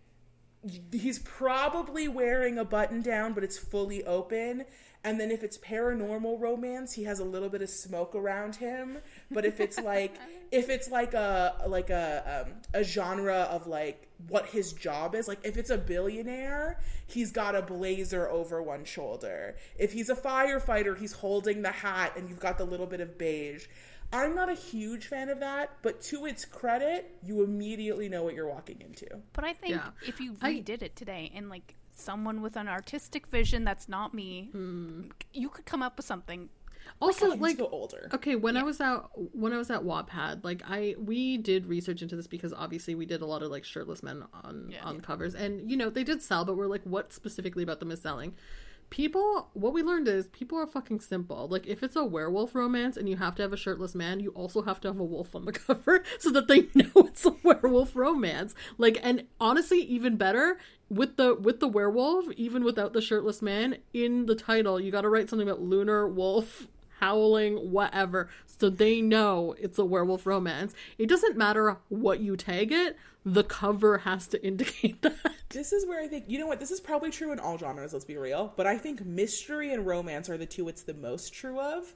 Speaker 2: He's probably wearing a button down, but it's fully open. And then if it's paranormal romance, he has a little bit of smoke around him. But if it's like, if it's like a like a um, a genre of like what his job is, like if it's a billionaire, he's got a blazer over one shoulder. If he's a firefighter, he's holding the hat, and you've got the little bit of beige. I'm not a huge fan of that, but to its credit, you immediately know what you're walking into.
Speaker 4: But I think yeah. if you redid I, it today and like someone with an artistic vision that's not me, hmm. you could come up with something.
Speaker 3: Also,
Speaker 2: like,
Speaker 3: like
Speaker 2: go older.
Speaker 3: Okay, when
Speaker 4: yeah.
Speaker 3: I was out, when I was at Wattpad, like I, we did research into this because obviously we did a lot of like shirtless men on yeah, on yeah. covers, and you know they did sell, but we're like, what specifically about them is selling? People, what we learned is people are fucking simple. Like if it's a werewolf romance and you have to have a shirtless man, you also have to have a wolf on the cover so that they know it's a werewolf romance. Like, and honestly, even better with the with the werewolf, even without the shirtless man in the title, you got to write something about lunar wolf howling, whatever, so they know it's a werewolf romance. It doesn't matter what you tag it, the cover has to indicate that.
Speaker 2: This is where I think, you know what, this is probably true in all genres, let's be real, but I think mystery and romance are the two it's the most true of.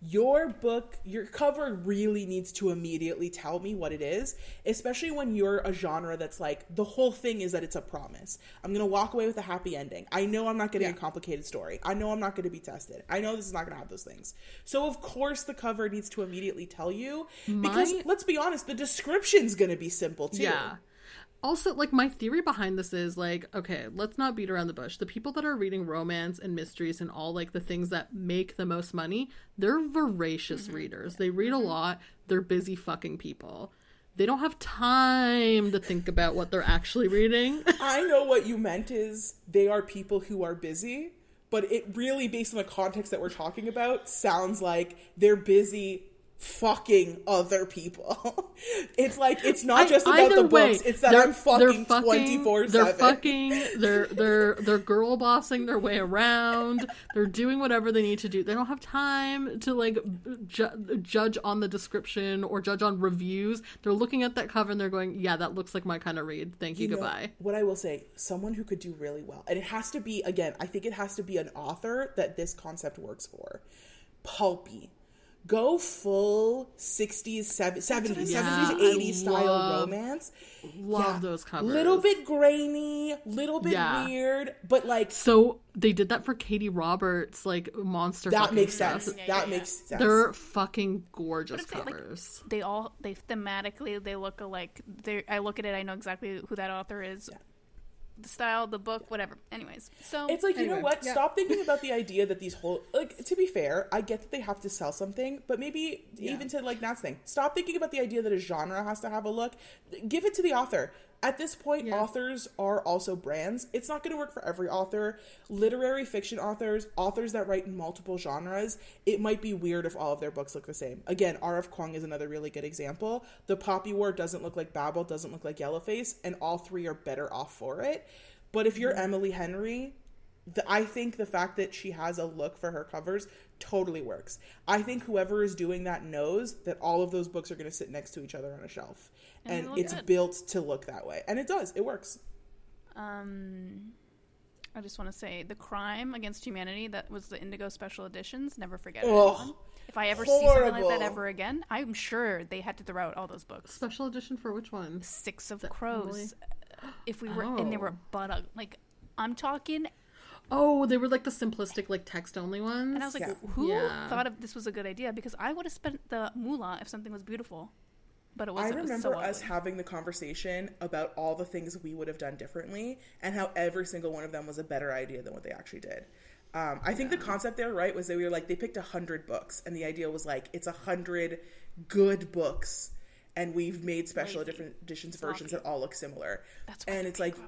Speaker 2: your book, your cover really needs to immediately tell me what it is, especially when you're a genre that's like, the whole thing is that it's a promise. I'm going to walk away with a happy ending. I know I'm not getting yeah. a complicated story. I know I'm not going to be tested. I know this is not going to have those things. So of course the cover needs to immediately tell you, because My... let's be honest, the description's going to be simple too.
Speaker 3: Yeah. Also, like, my theory behind this is, like, okay, let's not beat around the bush. The people that are reading romance and mysteries and all, like, the things that make the most money, they're voracious mm-hmm. readers. They read a lot. They're busy fucking people. They don't have time to think about what they're actually reading.
Speaker 2: I know what you meant is they are people who are busy, but it really, based on the context that we're talking about, sounds like they're busy fucking other people. It's like, it's not just
Speaker 3: I,
Speaker 2: about the
Speaker 3: way,
Speaker 2: books, it's that I'm fucking twenty-four seven.
Speaker 3: They're fucking, they're, they're, they're girl bossing their way around, they're doing whatever they need to do. They don't have time to, like, ju- judge on the description or judge on reviews. They're looking at that cover and they're going, yeah, that looks like my kind of read. Thank you, you goodbye.
Speaker 2: Know, what I will say, someone who could do really well, and it has to be, again, I think it has to be an author that this concept works for. Pulpy. Go full sixties, seventies, seventies,
Speaker 3: yeah,
Speaker 2: eighties style
Speaker 3: love,
Speaker 2: romance.
Speaker 3: Love
Speaker 2: yeah.
Speaker 3: those covers.
Speaker 2: Little bit grainy, little bit
Speaker 3: yeah.
Speaker 2: weird, but like.
Speaker 3: So they did that for Katie Roberts, like monster.
Speaker 2: That makes
Speaker 3: stuff.
Speaker 2: sense.
Speaker 4: Yeah,
Speaker 2: that
Speaker 4: yeah,
Speaker 2: makes
Speaker 4: yeah.
Speaker 2: sense.
Speaker 3: They're fucking gorgeous
Speaker 4: like,
Speaker 3: covers.
Speaker 4: They all, they thematically, they look alike. They, I look at it, I know exactly who that author is. Yeah. The style, the book, whatever. Anyways, so
Speaker 2: it's like, you
Speaker 3: anyway,
Speaker 2: know what?
Speaker 3: yeah.
Speaker 2: Stop thinking about the idea that these whole, like, to be fair, I get that they have to sell something, but maybe yeah. even to, like, Nat's thing, stop thinking about the idea that a genre has to have a look. Give it to the author. At this point, yeah. authors are also brands. It's not going to work for every author. Literary fiction authors, authors that write in multiple genres, it might be weird if all of their books look the same. Again, R F. Kuang is another really good example. The Poppy War doesn't look like Babel, doesn't look like Yellowface, and all three are better off for it. But if you're mm-hmm. Emily Henry, the, I think the fact that she has a look for her covers totally works. I think whoever is doing that knows that all of those books are going to sit next to each other on a shelf. And, and it's good. Built to look that way. And it does. It works.
Speaker 4: Um, I just want to say, the Crime Against Humanity, that was the Indigo Special Editions. Never forget it.
Speaker 2: Oh,
Speaker 4: if I ever
Speaker 2: horrible.
Speaker 4: see something like that ever again, I'm sure they had to throw out all those books.
Speaker 3: Special edition for which one?
Speaker 4: Six of Crows. If we were, oh. and they were but uh, like, I'm talking.
Speaker 3: Oh, they were like the simplistic, like text only ones.
Speaker 4: And I was like,
Speaker 2: yeah.
Speaker 4: who
Speaker 3: yeah.
Speaker 4: thought of this was a good idea? Because I would have spent the moolah if something was beautiful. But it wasn't.
Speaker 2: I remember
Speaker 4: it was so
Speaker 2: us having the conversation about all the things we would have done differently and how every single one of them was a better idea than what they actually did. Um, I think yeah. the concept there, right, was that we were like, they picked a hundred books and the idea was like, it's a hundred good books and we've made special different editions versions that all look similar.
Speaker 4: That's
Speaker 2: and it's like,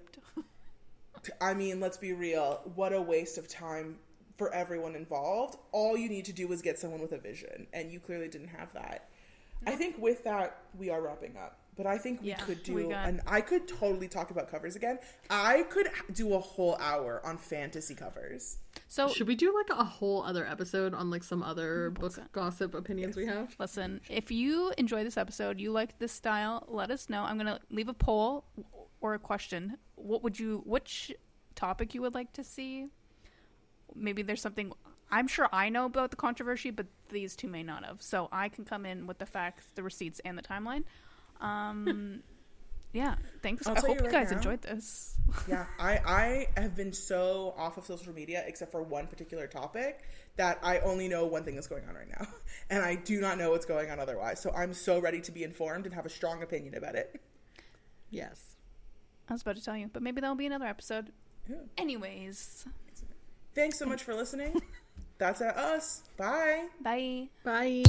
Speaker 2: I mean, let's be real. What a waste of time for everyone involved. All you need to do is get someone with a vision and you clearly didn't have that. I think with that, we are wrapping up. But I think we yeah, could do, we got... and I could totally talk about covers again. I could do a whole hour on fantasy covers.
Speaker 3: So should we do like a whole other episode on like some other book gossip opinions we have?
Speaker 4: Listen, if you enjoy this episode, you like this style, let us know. I'm going to leave a poll or a question. What would you, which topic you would like to see? Maybe there's something... I'm sure I know about the controversy, but these two may not have. So I can come in with the facts, the receipts, and the timeline. Um, yeah, thanks.
Speaker 2: I'll
Speaker 4: I hope you,
Speaker 2: right
Speaker 4: guys
Speaker 2: now,
Speaker 4: enjoyed this.
Speaker 2: yeah, I, I have been so off of social media, except for one particular topic, that I only know one thing that's going on right now. And I do not know what's going on otherwise. So I'm so ready to be informed and have a strong opinion about it.
Speaker 3: Yes.
Speaker 4: I was about to tell you, but maybe that'll be another episode. Yeah. Anyways.
Speaker 2: Thanks so much for listening. That's at us. Bye.
Speaker 4: Bye.
Speaker 3: Bye.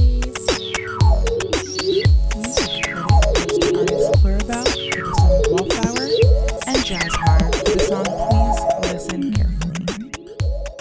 Speaker 2: Pluribel for the song Wallflower and Jazzhar for the song Please Listen Carefully.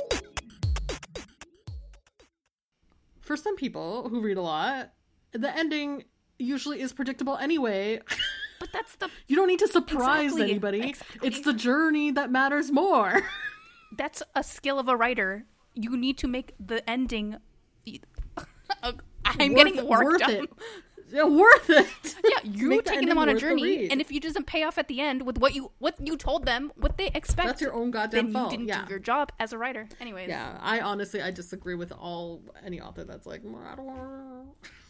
Speaker 3: For some people who read a lot, the ending usually is predictable anyway.
Speaker 4: But that's the...
Speaker 3: You don't need to surprise
Speaker 4: exactly.
Speaker 3: anybody.
Speaker 4: Exactly.
Speaker 3: It's the journey that matters more.
Speaker 4: That's a skill of a writer. You need to make the ending... I'm
Speaker 3: worth
Speaker 4: getting
Speaker 3: it,
Speaker 4: worked
Speaker 3: worth
Speaker 4: up.
Speaker 3: It. Yeah, worth it.
Speaker 4: Yeah, you
Speaker 3: Make the
Speaker 4: taking them
Speaker 3: ending
Speaker 4: on a
Speaker 3: worth the
Speaker 4: journey,
Speaker 3: read.
Speaker 4: and if you doesn't pay off at the end with what you what you told them, what they expect,
Speaker 3: That's your own goddamn
Speaker 4: then
Speaker 3: fault.
Speaker 4: you didn't
Speaker 3: Yeah.
Speaker 4: do your job as a writer. Anyways,
Speaker 3: Yeah, I honestly, I disagree with all any author that's like, I don't want